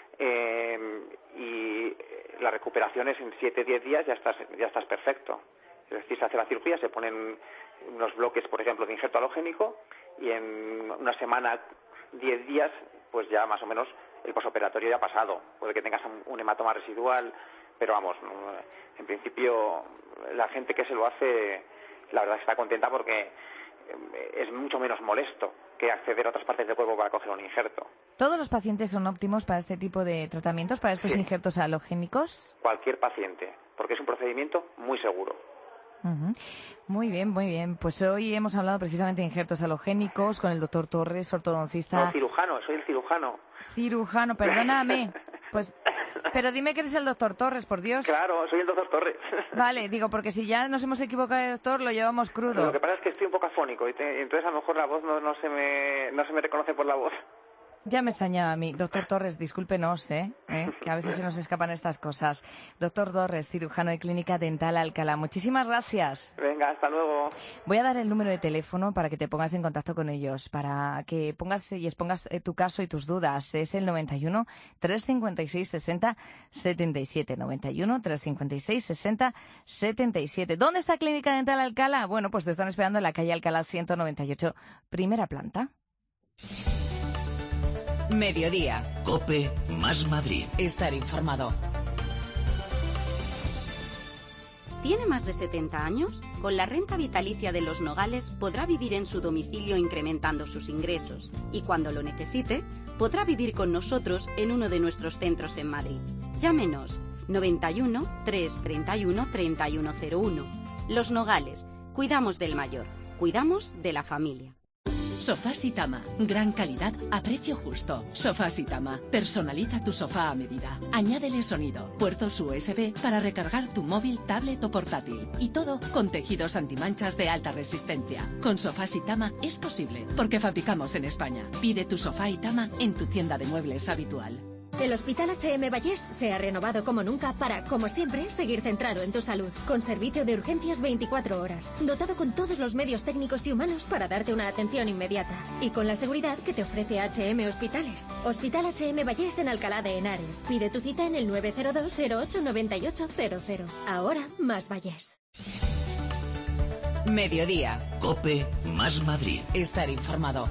y la recuperación es en 7-10 días ya estás perfecto. Es decir, se hace la cirugía, se ponen unos bloques, por ejemplo, de injerto halogénico y en una semana, 10 días, pues ya más o menos el posoperatorio ya ha pasado. Puede que tengas un hematoma residual, pero vamos, en principio la gente que se lo hace, la verdad está contenta porque es mucho menos molesto que acceder a otras partes del cuerpo para coger un injerto. ¿Todos los pacientes son óptimos para este tipo de tratamientos, para estos injertos halogénicos? Cualquier paciente, porque es un procedimiento muy seguro. Muy bien, muy bien. Pues hoy hemos hablado precisamente de injertos halogénicos con el doctor Torres, ortodoncista. No, cirujano, soy el cirujano. Cirujano, perdóname. Pues, pero dime que eres el doctor Torres, por Dios. Claro, soy el doctor Torres. Vale, digo, porque si ya nos hemos equivocado de doctor, lo llevamos crudo. Pero lo que pasa es que estoy un poco afónico, y entonces a lo mejor la voz no se me reconoce por la voz. Ya me extrañaba a mí. Doctor Torres, discúlpenos, que a veces se nos escapan estas cosas. Doctor Torres, cirujano de Clínica Dental Alcalá. Muchísimas gracias. Venga, hasta luego. Voy a dar el número de teléfono para que te pongas en contacto con ellos, para que pongas y expongas tu caso y tus dudas. Es el 91 356 60 77. 91 356 60 77. ¿Dónde está Clínica Dental Alcalá? Bueno, pues te están esperando en la calle Alcalá 198, primera planta. Mediodía. COPE más Madrid. Estar informado. ¿Tiene más de 70 años? Con la renta vitalicia de Los Nogales podrá vivir en su domicilio incrementando sus ingresos. Y cuando lo necesite, podrá vivir con nosotros en uno de nuestros centros en Madrid. Llámenos 91 331 3101. Los Nogales. Cuidamos del mayor. Cuidamos de la familia. Sofás Itama. Gran calidad a precio justo. Sofás Itama. Personaliza tu sofá a medida. Añádele sonido, puertos USB para recargar tu móvil, tablet o portátil. Y todo con tejidos antimanchas de alta resistencia. Con Sofás Itama es posible, porque fabricamos en España. Pide tu sofá Itama en tu tienda de muebles habitual. El Hospital H.M. Vallés se ha renovado como nunca para, como siempre, seguir centrado en tu salud. Con servicio de urgencias 24 horas, dotado con todos los medios técnicos y humanos para darte una atención inmediata. Y con la seguridad que te ofrece H.M. Hospitales. Hospital H.M. Vallés en Alcalá de Henares. Pide tu cita en el 902 08 9800. Ahora, más Vallés. Mediodía. COPE más Madrid. Estar informado.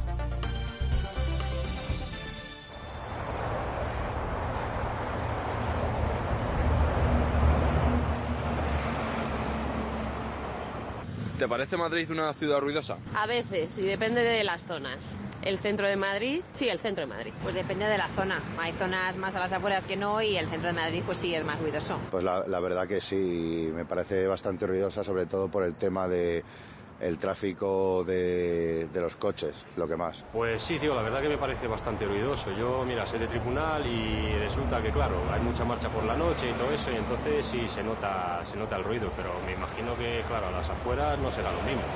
¿Te parece Madrid una ciudad ruidosa? A veces, y depende de las zonas. ¿El centro de Madrid? Sí, el centro de Madrid. Pues depende de la zona. Hay zonas más a las afueras que no, y el centro de Madrid pues sí es más ruidoso. Pues la verdad que sí, me parece bastante ruidosa, sobre todo por el tema de el tráfico de los coches, lo que más. Pues sí, tío, la verdad que me parece bastante ruidoso. Yo, mira, soy de tribunal y resulta que, claro, hay mucha marcha por la noche y todo eso, y entonces sí se nota el ruido, pero me imagino que, claro, a las afueras no será lo mismo.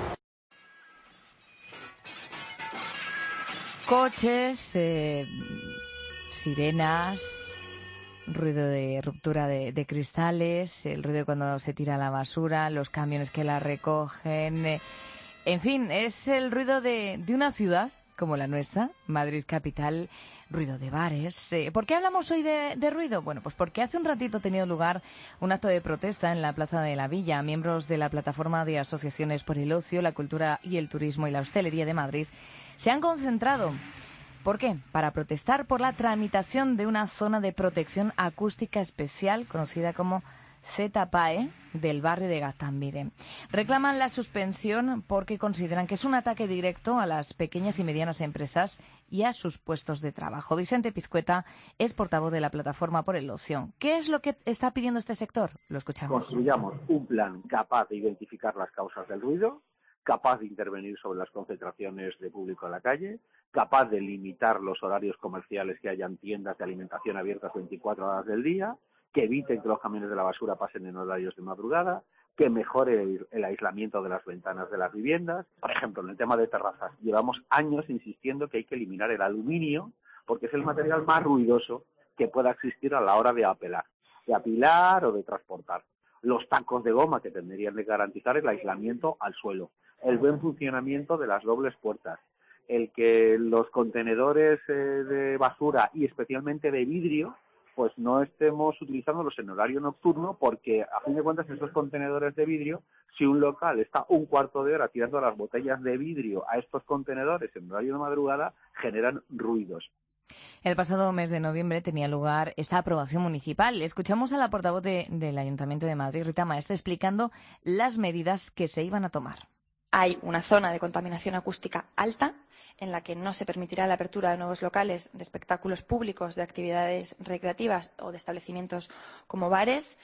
Coches, sirenas, ruido de ruptura de cristales, el ruido cuando se tira la basura, los camiones que la recogen. En fin, es el ruido de una ciudad como la nuestra, Madrid capital, ruido de bares. ¿Por qué hablamos hoy de ruido? Bueno, pues porque hace un ratito ha tenido lugar un acto de protesta en la Plaza de la Villa. Miembros de la Plataforma de Asociaciones por el Ocio, la Cultura y el Turismo y la Hostelería de Madrid se han concentrado. ¿Por qué? Para protestar por la tramitación de una zona de protección acústica especial conocida como ZPAE del barrio de Gaztambide. Reclaman la suspensión porque consideran que es un ataque directo a las pequeñas y medianas empresas y a sus puestos de trabajo. Vicente Pizcueta es portavoz de la Plataforma por el Ocio. ¿Qué es lo que está pidiendo este sector? Lo escuchamos. Construyamos un plan capaz de identificar las causas del ruido, capaz de intervenir sobre las concentraciones de público en la calle, capaz de limitar los horarios comerciales, que hayan tiendas de alimentación abiertas 24 horas del día, que eviten que los camiones de la basura pasen en horarios de madrugada, que mejore el aislamiento de las ventanas de las viviendas. Por ejemplo, en el tema de terrazas, llevamos años insistiendo que hay que eliminar el aluminio porque es el material más ruidoso que pueda existir a la hora de apilar o de transportar. Los tacos de goma, que tendrían de garantizar el aislamiento al suelo, el buen funcionamiento de las dobles puertas, el que los contenedores de basura y especialmente de vidrio pues no estemos utilizándolos en horario nocturno, porque a fin de cuentas esos contenedores de vidrio, si un local está un cuarto de hora tirando las botellas de vidrio a estos contenedores en horario de madrugada, generan ruidos. El pasado mes de noviembre tenía lugar esta aprobación municipal. Escuchamos a la portavoz del Ayuntamiento de Madrid, Rita Maestre, explicando las medidas que se iban a tomar. Hay una zona de contaminación acústica alta en la que no se permitirá la apertura de nuevos locales de espectáculos públicos, de actividades recreativas o de establecimientos como bares.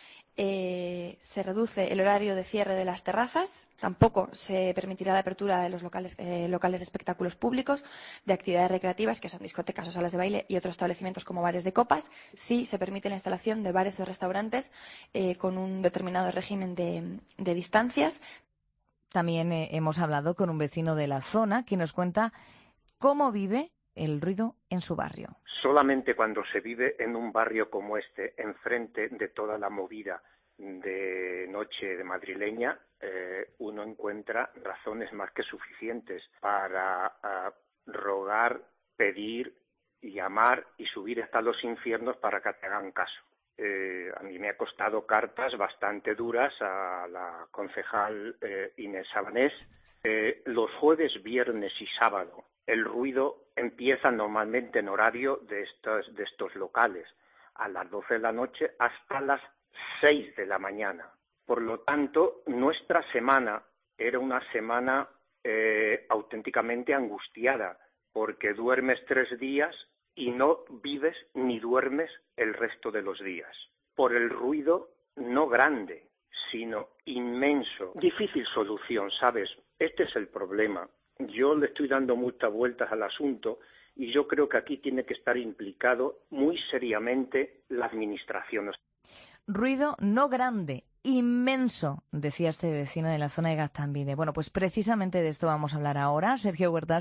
Se reduce el horario de cierre de las terrazas. Tampoco se permitirá la apertura de los locales de espectáculos públicos, de actividades recreativas, que son discotecas o salas de baile, y otros establecimientos como bares de copas. Sí se permite la instalación de bares o restaurantes con un determinado régimen de distancias. También hemos hablado con un vecino de la zona que nos cuenta cómo vive el ruido en su barrio. Solamente cuando se vive en un barrio como este, enfrente de toda la movida de noche de madrileña, uno encuentra razones más que suficientes para rogar, pedir, llamar y subir hasta los infiernos para que te hagan caso. A mí me ha costado cartas bastante duras a la concejal Inés Sabanés. Los jueves, viernes y sábado el ruido empieza normalmente en horario de estos locales a las 12 de la noche hasta las 6 de la mañana. Por lo tanto, nuestra semana era una semana auténticamente angustiada, porque duermes 3 días y no vives ni duermes el resto de los días, por el ruido no grande, sino inmenso. Difícil solución, ¿sabes? Este es el problema. Yo le estoy dando muchas vueltas al asunto y yo creo que aquí tiene que estar implicado muy seriamente la administración. Ruido no grande, inmenso, decía este vecino de la zona de Gaztambide. Bueno, pues precisamente de esto vamos a hablar ahora. Sergio Huerta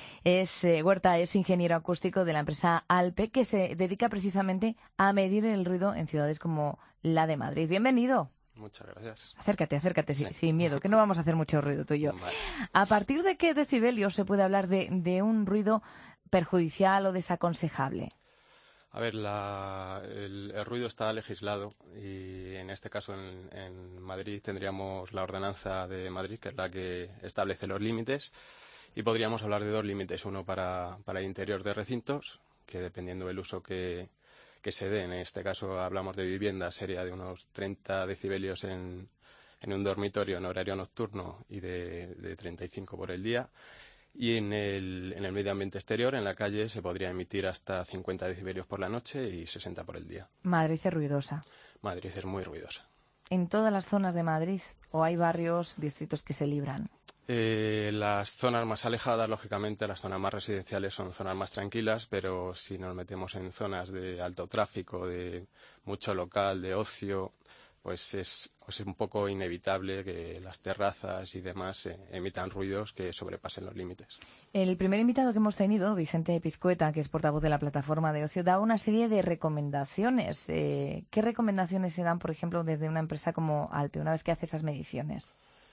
es ingeniero acústico de la empresa Alpe, que se dedica precisamente a medir el ruido en ciudades como la de Madrid. Bienvenido. Muchas gracias. Acércate, sí. Sin miedo, que no vamos a hacer mucho ruido tú y yo. Vale. ¿A partir de qué decibelios se puede hablar de un ruido perjudicial o desaconsejable? A ver, el ruido está legislado y en este caso en Madrid tendríamos la Ordenanza de Madrid, que es la que establece los límites, y podríamos hablar de 2 límites, uno para el interior de recintos, que dependiendo del uso que se dé, en este caso hablamos de vivienda, sería de unos 30 decibelios en un dormitorio en horario nocturno y de 35 por el día. Y en el medio ambiente exterior, en la calle, se podría emitir hasta 50 decibelios por la noche y 60 por el día. Madrid es ruidosa. Madrid es muy ruidosa. ¿En todas las zonas de Madrid o hay barrios, distritos que se libran? Las zonas más alejadas, lógicamente, las zonas más residenciales son zonas más tranquilas, pero si nos metemos en zonas de alto tráfico, de mucho local, de ocio, pues es un poco inevitable que las terrazas y demás emitan ruidos que sobrepasen los límites. El primer invitado que hemos tenido, Vicente Pizcueta, que es portavoz de la Plataforma de Ocio, da una serie de recomendaciones. ¿Qué recomendaciones se dan, por ejemplo, desde una empresa como Alpe, una vez que hace esas mediciones?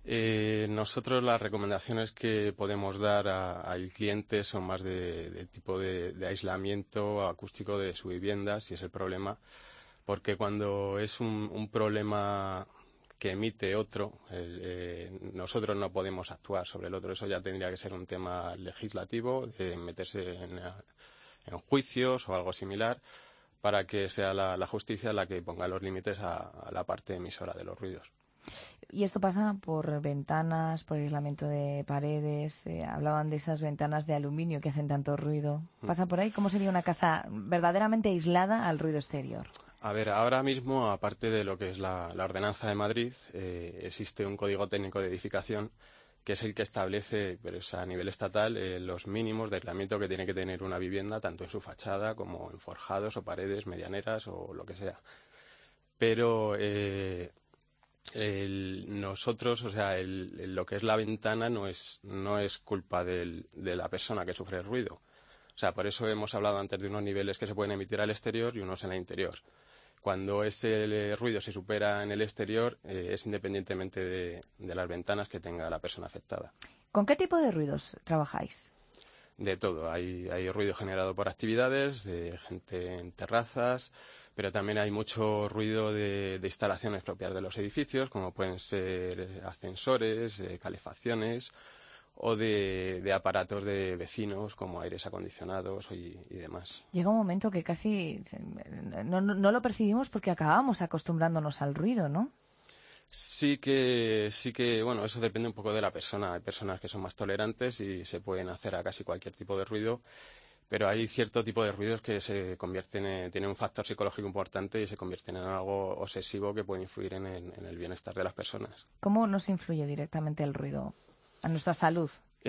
Nosotros las recomendaciones que podemos dar al cliente son más de tipo de aislamiento acústico de su vivienda, si es el problema, porque cuando es un problema que emite otro, nosotros no podemos actuar sobre el otro. Eso ya tendría que ser un tema legislativo, meterse en juicios o algo similar, para que sea la justicia la que ponga los límites a la parte emisora de los ruidos. Y esto pasa por ventanas, por aislamiento de paredes. Hablaban de esas ventanas de aluminio que hacen tanto ruido. ¿Pasa por ahí? ¿Cómo sería una casa verdaderamente aislada al ruido exterior? A ver, ahora mismo, aparte de lo que es la Ordenanza de Madrid, existe un Código Técnico de Edificación que es el que establece, pero es a nivel estatal, los mínimos de aislamiento que tiene que tener una vivienda, tanto en su fachada como en forjados o paredes medianeras o lo que sea. Pero nosotros, o sea, lo que es la ventana no es culpa de la persona que sufre el ruido. O sea, por eso hemos hablado antes de unos niveles que se pueden emitir al exterior y unos en el interior. Cuando ese ruido se supera en el exterior, es independientemente de las ventanas que tenga la persona afectada. ¿Con qué tipo de ruidos trabajáis? De todo. Hay ruido generado por actividades, de gente en terrazas, pero también hay mucho ruido de instalaciones propias de los edificios, como pueden ser ascensores, calefacciones, o de aparatos de vecinos como aires acondicionados y demás. Llega un momento que casi no lo percibimos porque acabamos acostumbrándonos al ruido, ¿no? Sí que, bueno, eso depende un poco de la persona. Hay personas que son más tolerantes y se pueden hacer a casi cualquier tipo de ruido, pero hay cierto tipo de ruidos que se convierten tienen un factor psicológico importante y se convierten en algo obsesivo que puede influir en el bienestar de las personas. ¿Cómo nos influye directamente el ruido a nuestra salud?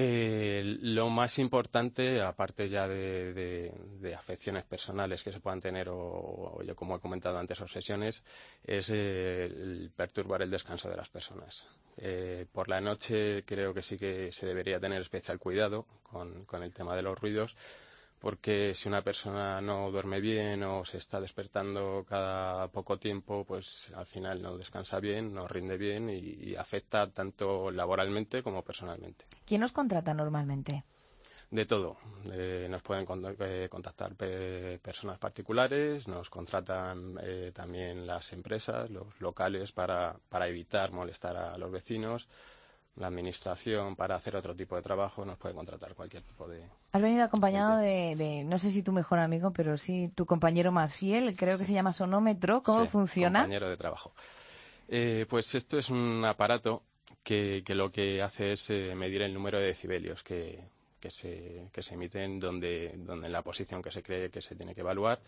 Lo más importante, aparte ya de afecciones personales que se puedan tener o yo como he comentado antes, obsesiones, es el perturbar el descanso de las personas. Por la noche creo que sí que se debería tener especial cuidado con el tema de los ruidos, porque si una persona no duerme bien o se está despertando cada poco tiempo, pues al final no descansa bien, no rinde bien y afecta tanto laboralmente como personalmente. ¿Quién nos contrata normalmente? De todo. Nos pueden contactar personas particulares, nos contratan también las empresas, los locales para evitar molestar a los vecinos. La administración para hacer otro tipo de trabajo nos puede contratar cualquier tipo de... Has venido acompañado de no sé si tu mejor amigo, pero sí tu compañero más fiel, creo que se llama sonómetro. ¿Cómo funciona? Compañero de trabajo. Pues esto es un aparato que lo que hace es medir el número de decibelios que se emiten en la posición que se cree que se tiene que evaluar.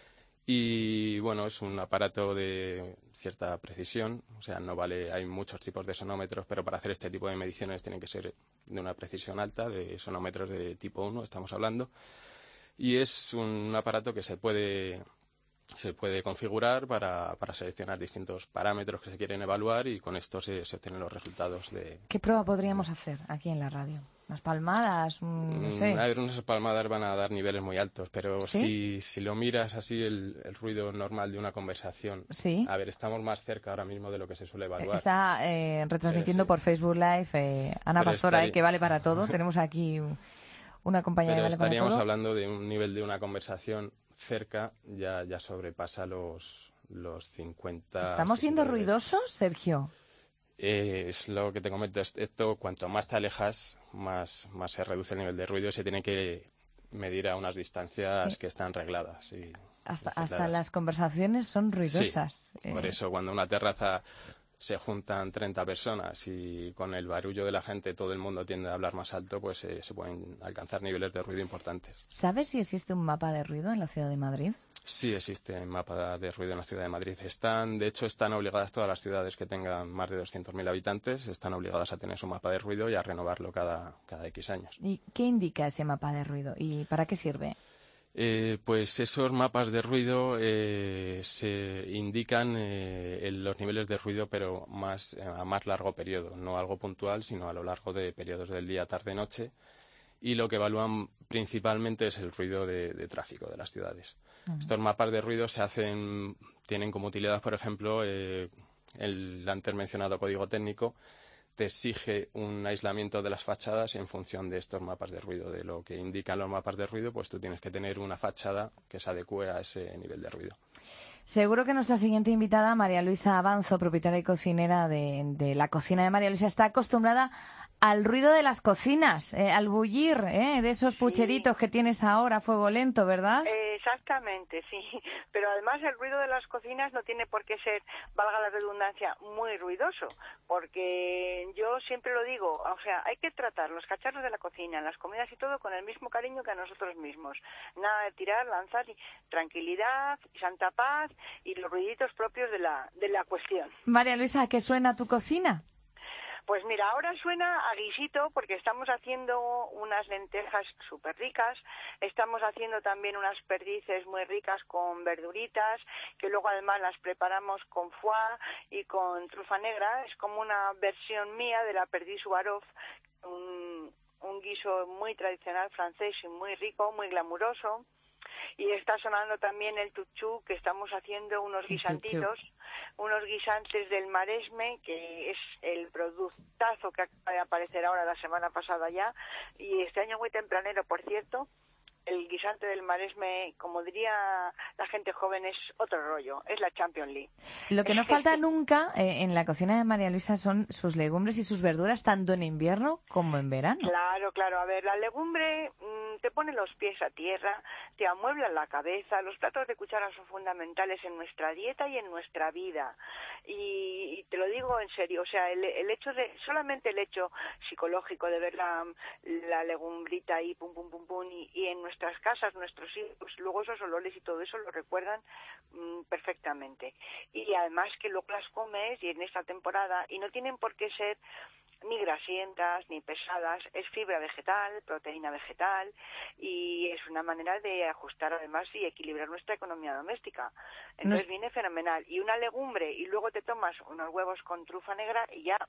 Y bueno, es un aparato de cierta precisión, o sea, no vale, hay muchos tipos de sonómetros, pero para hacer este tipo de mediciones tienen que ser de una precisión alta, de sonómetros de tipo 1 estamos hablando, y es un aparato que se puede configurar para seleccionar distintos parámetros que se quieren evaluar y con esto se obtienen los resultados de... ¿Qué prueba podríamos hacer aquí en la radio? ¿Unas palmadas? No sé. A ver, unas palmadas van a dar niveles muy altos, pero ¿sí? si lo miras así, el ruido normal de una conversación... Sí. A ver, estamos más cerca ahora mismo de lo que se suele evaluar. Está retransmitiendo por Facebook Live Ana Pero Pastora, que vale para todo. Tenemos aquí una compañía que vale para todo. Pero estaríamos hablando de un nivel de una conversión cerca, ya sobrepasa los 50... ¿Estamos siendo ruidosos, Sergio? Es lo que te comento. Esto, cuanto más te alejas, más se reduce el nivel de ruido y se tiene que medir a unas distancias que están regladas. Y hasta las conversaciones son ruidosas. Sí, por eso cuando una terraza se juntan 30 personas y con el barullo de la gente todo el mundo tiende a hablar más alto, pues se pueden alcanzar niveles de ruido importantes. ¿Sabes si existe un mapa de ruido en la ciudad de Madrid? Sí, existe un mapa de ruido en la ciudad de Madrid. De hecho, están obligadas todas las ciudades que tengan más de 200.000 habitantes, están obligadas a tener su mapa de ruido y a renovarlo cada X años. ¿Y qué indica ese mapa de ruido y para qué sirve? Pues esos mapas de ruido se indican los niveles de ruido, pero a más largo periodo, no algo puntual, sino a lo largo de periodos del día, tarde, noche. Y lo que evalúan principalmente es el ruido de tráfico de las ciudades. Estos mapas de ruido tienen como utilidad, por ejemplo, el antes mencionado código técnico. te exige un aislamiento de las fachadas, y en función de estos mapas de ruido, de lo que indican los mapas de ruido, pues tú tienes que tener una fachada que se adecue a ese nivel de ruido. Seguro que nuestra siguiente invitada, María Luisa Avanzo, propietaria y cocinera de la cocina de María Luisa, está acostumbrada al ruido de las cocinas, al bullir de esos pucheritos que tienes ahora a fuego lento, ¿verdad? Exactamente, sí. Pero además el ruido de las cocinas no tiene por qué ser, valga la redundancia, muy ruidoso, porque yo siempre lo digo, o sea, hay que tratar los cacharros de la cocina, las comidas y todo con el mismo cariño que a nosotros mismos. Nada de tirar, lanzar, tranquilidad, santa paz y los ruiditos propios de la cuestión. María Luisa, ¿a qué suena tu cocina? Pues mira, ahora suena a guisito porque estamos haciendo unas lentejas súper ricas, estamos haciendo también unas perdices muy ricas con verduritas, que luego además las preparamos con foie y con trufa negra. Es como una versión mía de la perdiz Suarov, un guiso muy tradicional francés y muy rico, muy glamuroso. Y está sonando también el tuchú, que estamos haciendo unos guisantitos, unos guisantes del Maresme, que es el productazo que acaba de aparecer ahora la semana pasada ya, y este año muy tempranero, por cierto. El guisante del Maresme, como diría la gente joven, es otro rollo, es la Champions League. Lo que no falta nunca en la cocina de María Luisa son sus legumbres y sus verduras, tanto en invierno como en verano. Claro. A ver, la legumbre te pone los pies a tierra, te amuebla la cabeza. Los platos de cuchara son fundamentales en nuestra dieta y en nuestra vida. Y te lo digo en serio, o sea, el hecho de, solamente el hecho psicológico de ver la legumbrita ahí, pum, pum, pum, pum, y en nuestras casas, nuestros hijos, luego esos olores y todo eso lo recuerdan perfectamente. Y además que luego las comes, y en esta temporada, y no tienen por qué ser ni grasientas ni pesadas, es fibra vegetal, proteína vegetal, y es una manera de ajustar además y equilibrar nuestra economía doméstica. Entonces viene fenomenal. Y una legumbre, y luego te tomas unos huevos con trufa negra y ya...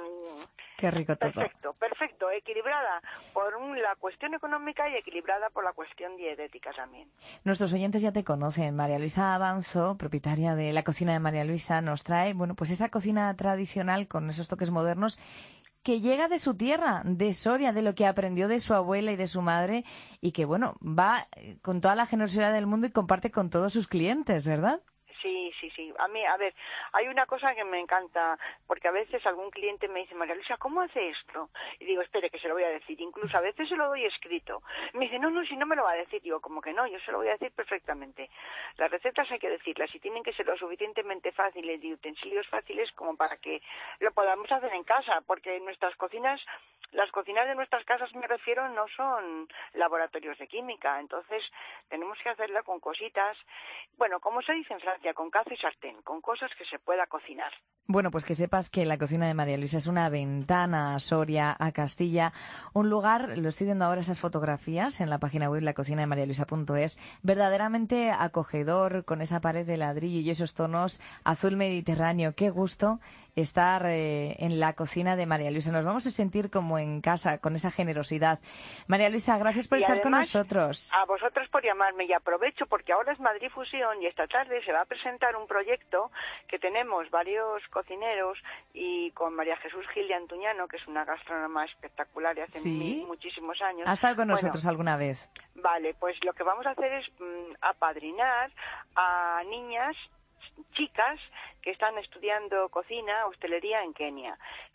Qué rico todo. Perfecto, equilibrada por la cuestión económica y equilibrada por la cuestión dietética también. Nuestros oyentes ya te conocen. María Luisa Avanzo, propietaria de la cocina de María Luisa, nos trae, pues esa cocina tradicional con esos toques modernos que llega de su tierra, de Soria, de lo que aprendió de su abuela y de su madre, y que, va con toda la generosidad del mundo y comparte con todos sus clientes, ¿verdad? Sí. A mí, a ver, hay una cosa que me encanta, porque a veces algún cliente me dice, María Luisa, ¿cómo hace esto? Y digo, espere, que se lo voy a decir. Incluso a veces se lo doy escrito. Me dice, no, si no me lo va a decir. Digo, como que no, yo se lo voy a decir perfectamente. Las recetas hay que decirlas y tienen que ser lo suficientemente fáciles y utensilios fáciles como para que lo podamos hacer en casa, porque nuestras cocinas, las cocinas de nuestras casas, me refiero, no son laboratorios de química. Entonces tenemos que hacerla con cositas, como se dice en Francia, con cazo y sartén, con cosas que se pueda cocinar. Bueno, pues que sepas que la cocina de María Luisa es una ventana a Soria, a Castilla, un lugar, lo estoy viendo ahora esas fotografías en la página web lacocinadeMariaLuisa.es, verdaderamente acogedor, con esa pared de ladrillo y esos tonos azul mediterráneo. Qué gusto estar en la cocina de María Luisa. Nos vamos a sentir como en casa, con esa generosidad. María Luisa, gracias por estar con nosotros. A vosotros por llamarme, y aprovecho porque ahora es Madrid Fusión y esta tarde se va a presentar un proyecto que tenemos varios cocineros y con María Jesús Gil de Antuñano, que es una gastrónoma espectacular y hace muchísimos años. ¿Ha estado con nosotros alguna vez? Vale, pues lo que vamos a hacer es apadrinar a niñas, chicas que están estudiando cocina, hostelería en Kenia.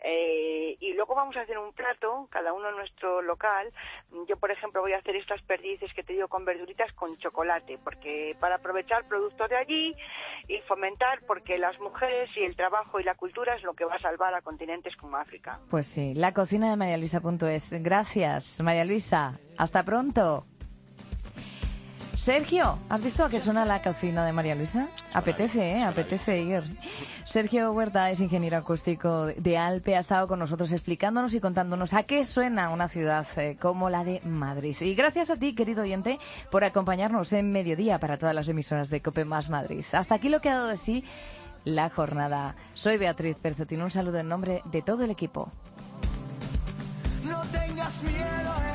Y luego vamos a hacer un plato, cada uno en nuestro local. Yo, por ejemplo, voy a hacer estas perdices que te digo con verduritas con chocolate, porque para aprovechar productos de allí y fomentar, porque las mujeres y el trabajo y la cultura es lo que va a salvar a continentes como África. Pues sí, lacocinadeMariaLuisa.es. Gracias, María Luisa. Hasta pronto. Sergio, ¿has visto a qué suena la cocina de María Luisa? Apetece, apetece ir. Sergio Huerta es ingeniero acústico de Alpe, ha estado con nosotros explicándonos y contándonos a qué suena una ciudad como la de Madrid. Y gracias a ti, querido oyente, por acompañarnos en Mediodía para todas las emisoras de COPE más Madrid. Hasta aquí lo que ha dado de sí la jornada. Soy Beatriz Perzotín, un saludo en nombre de todo el equipo. No tengas miedo.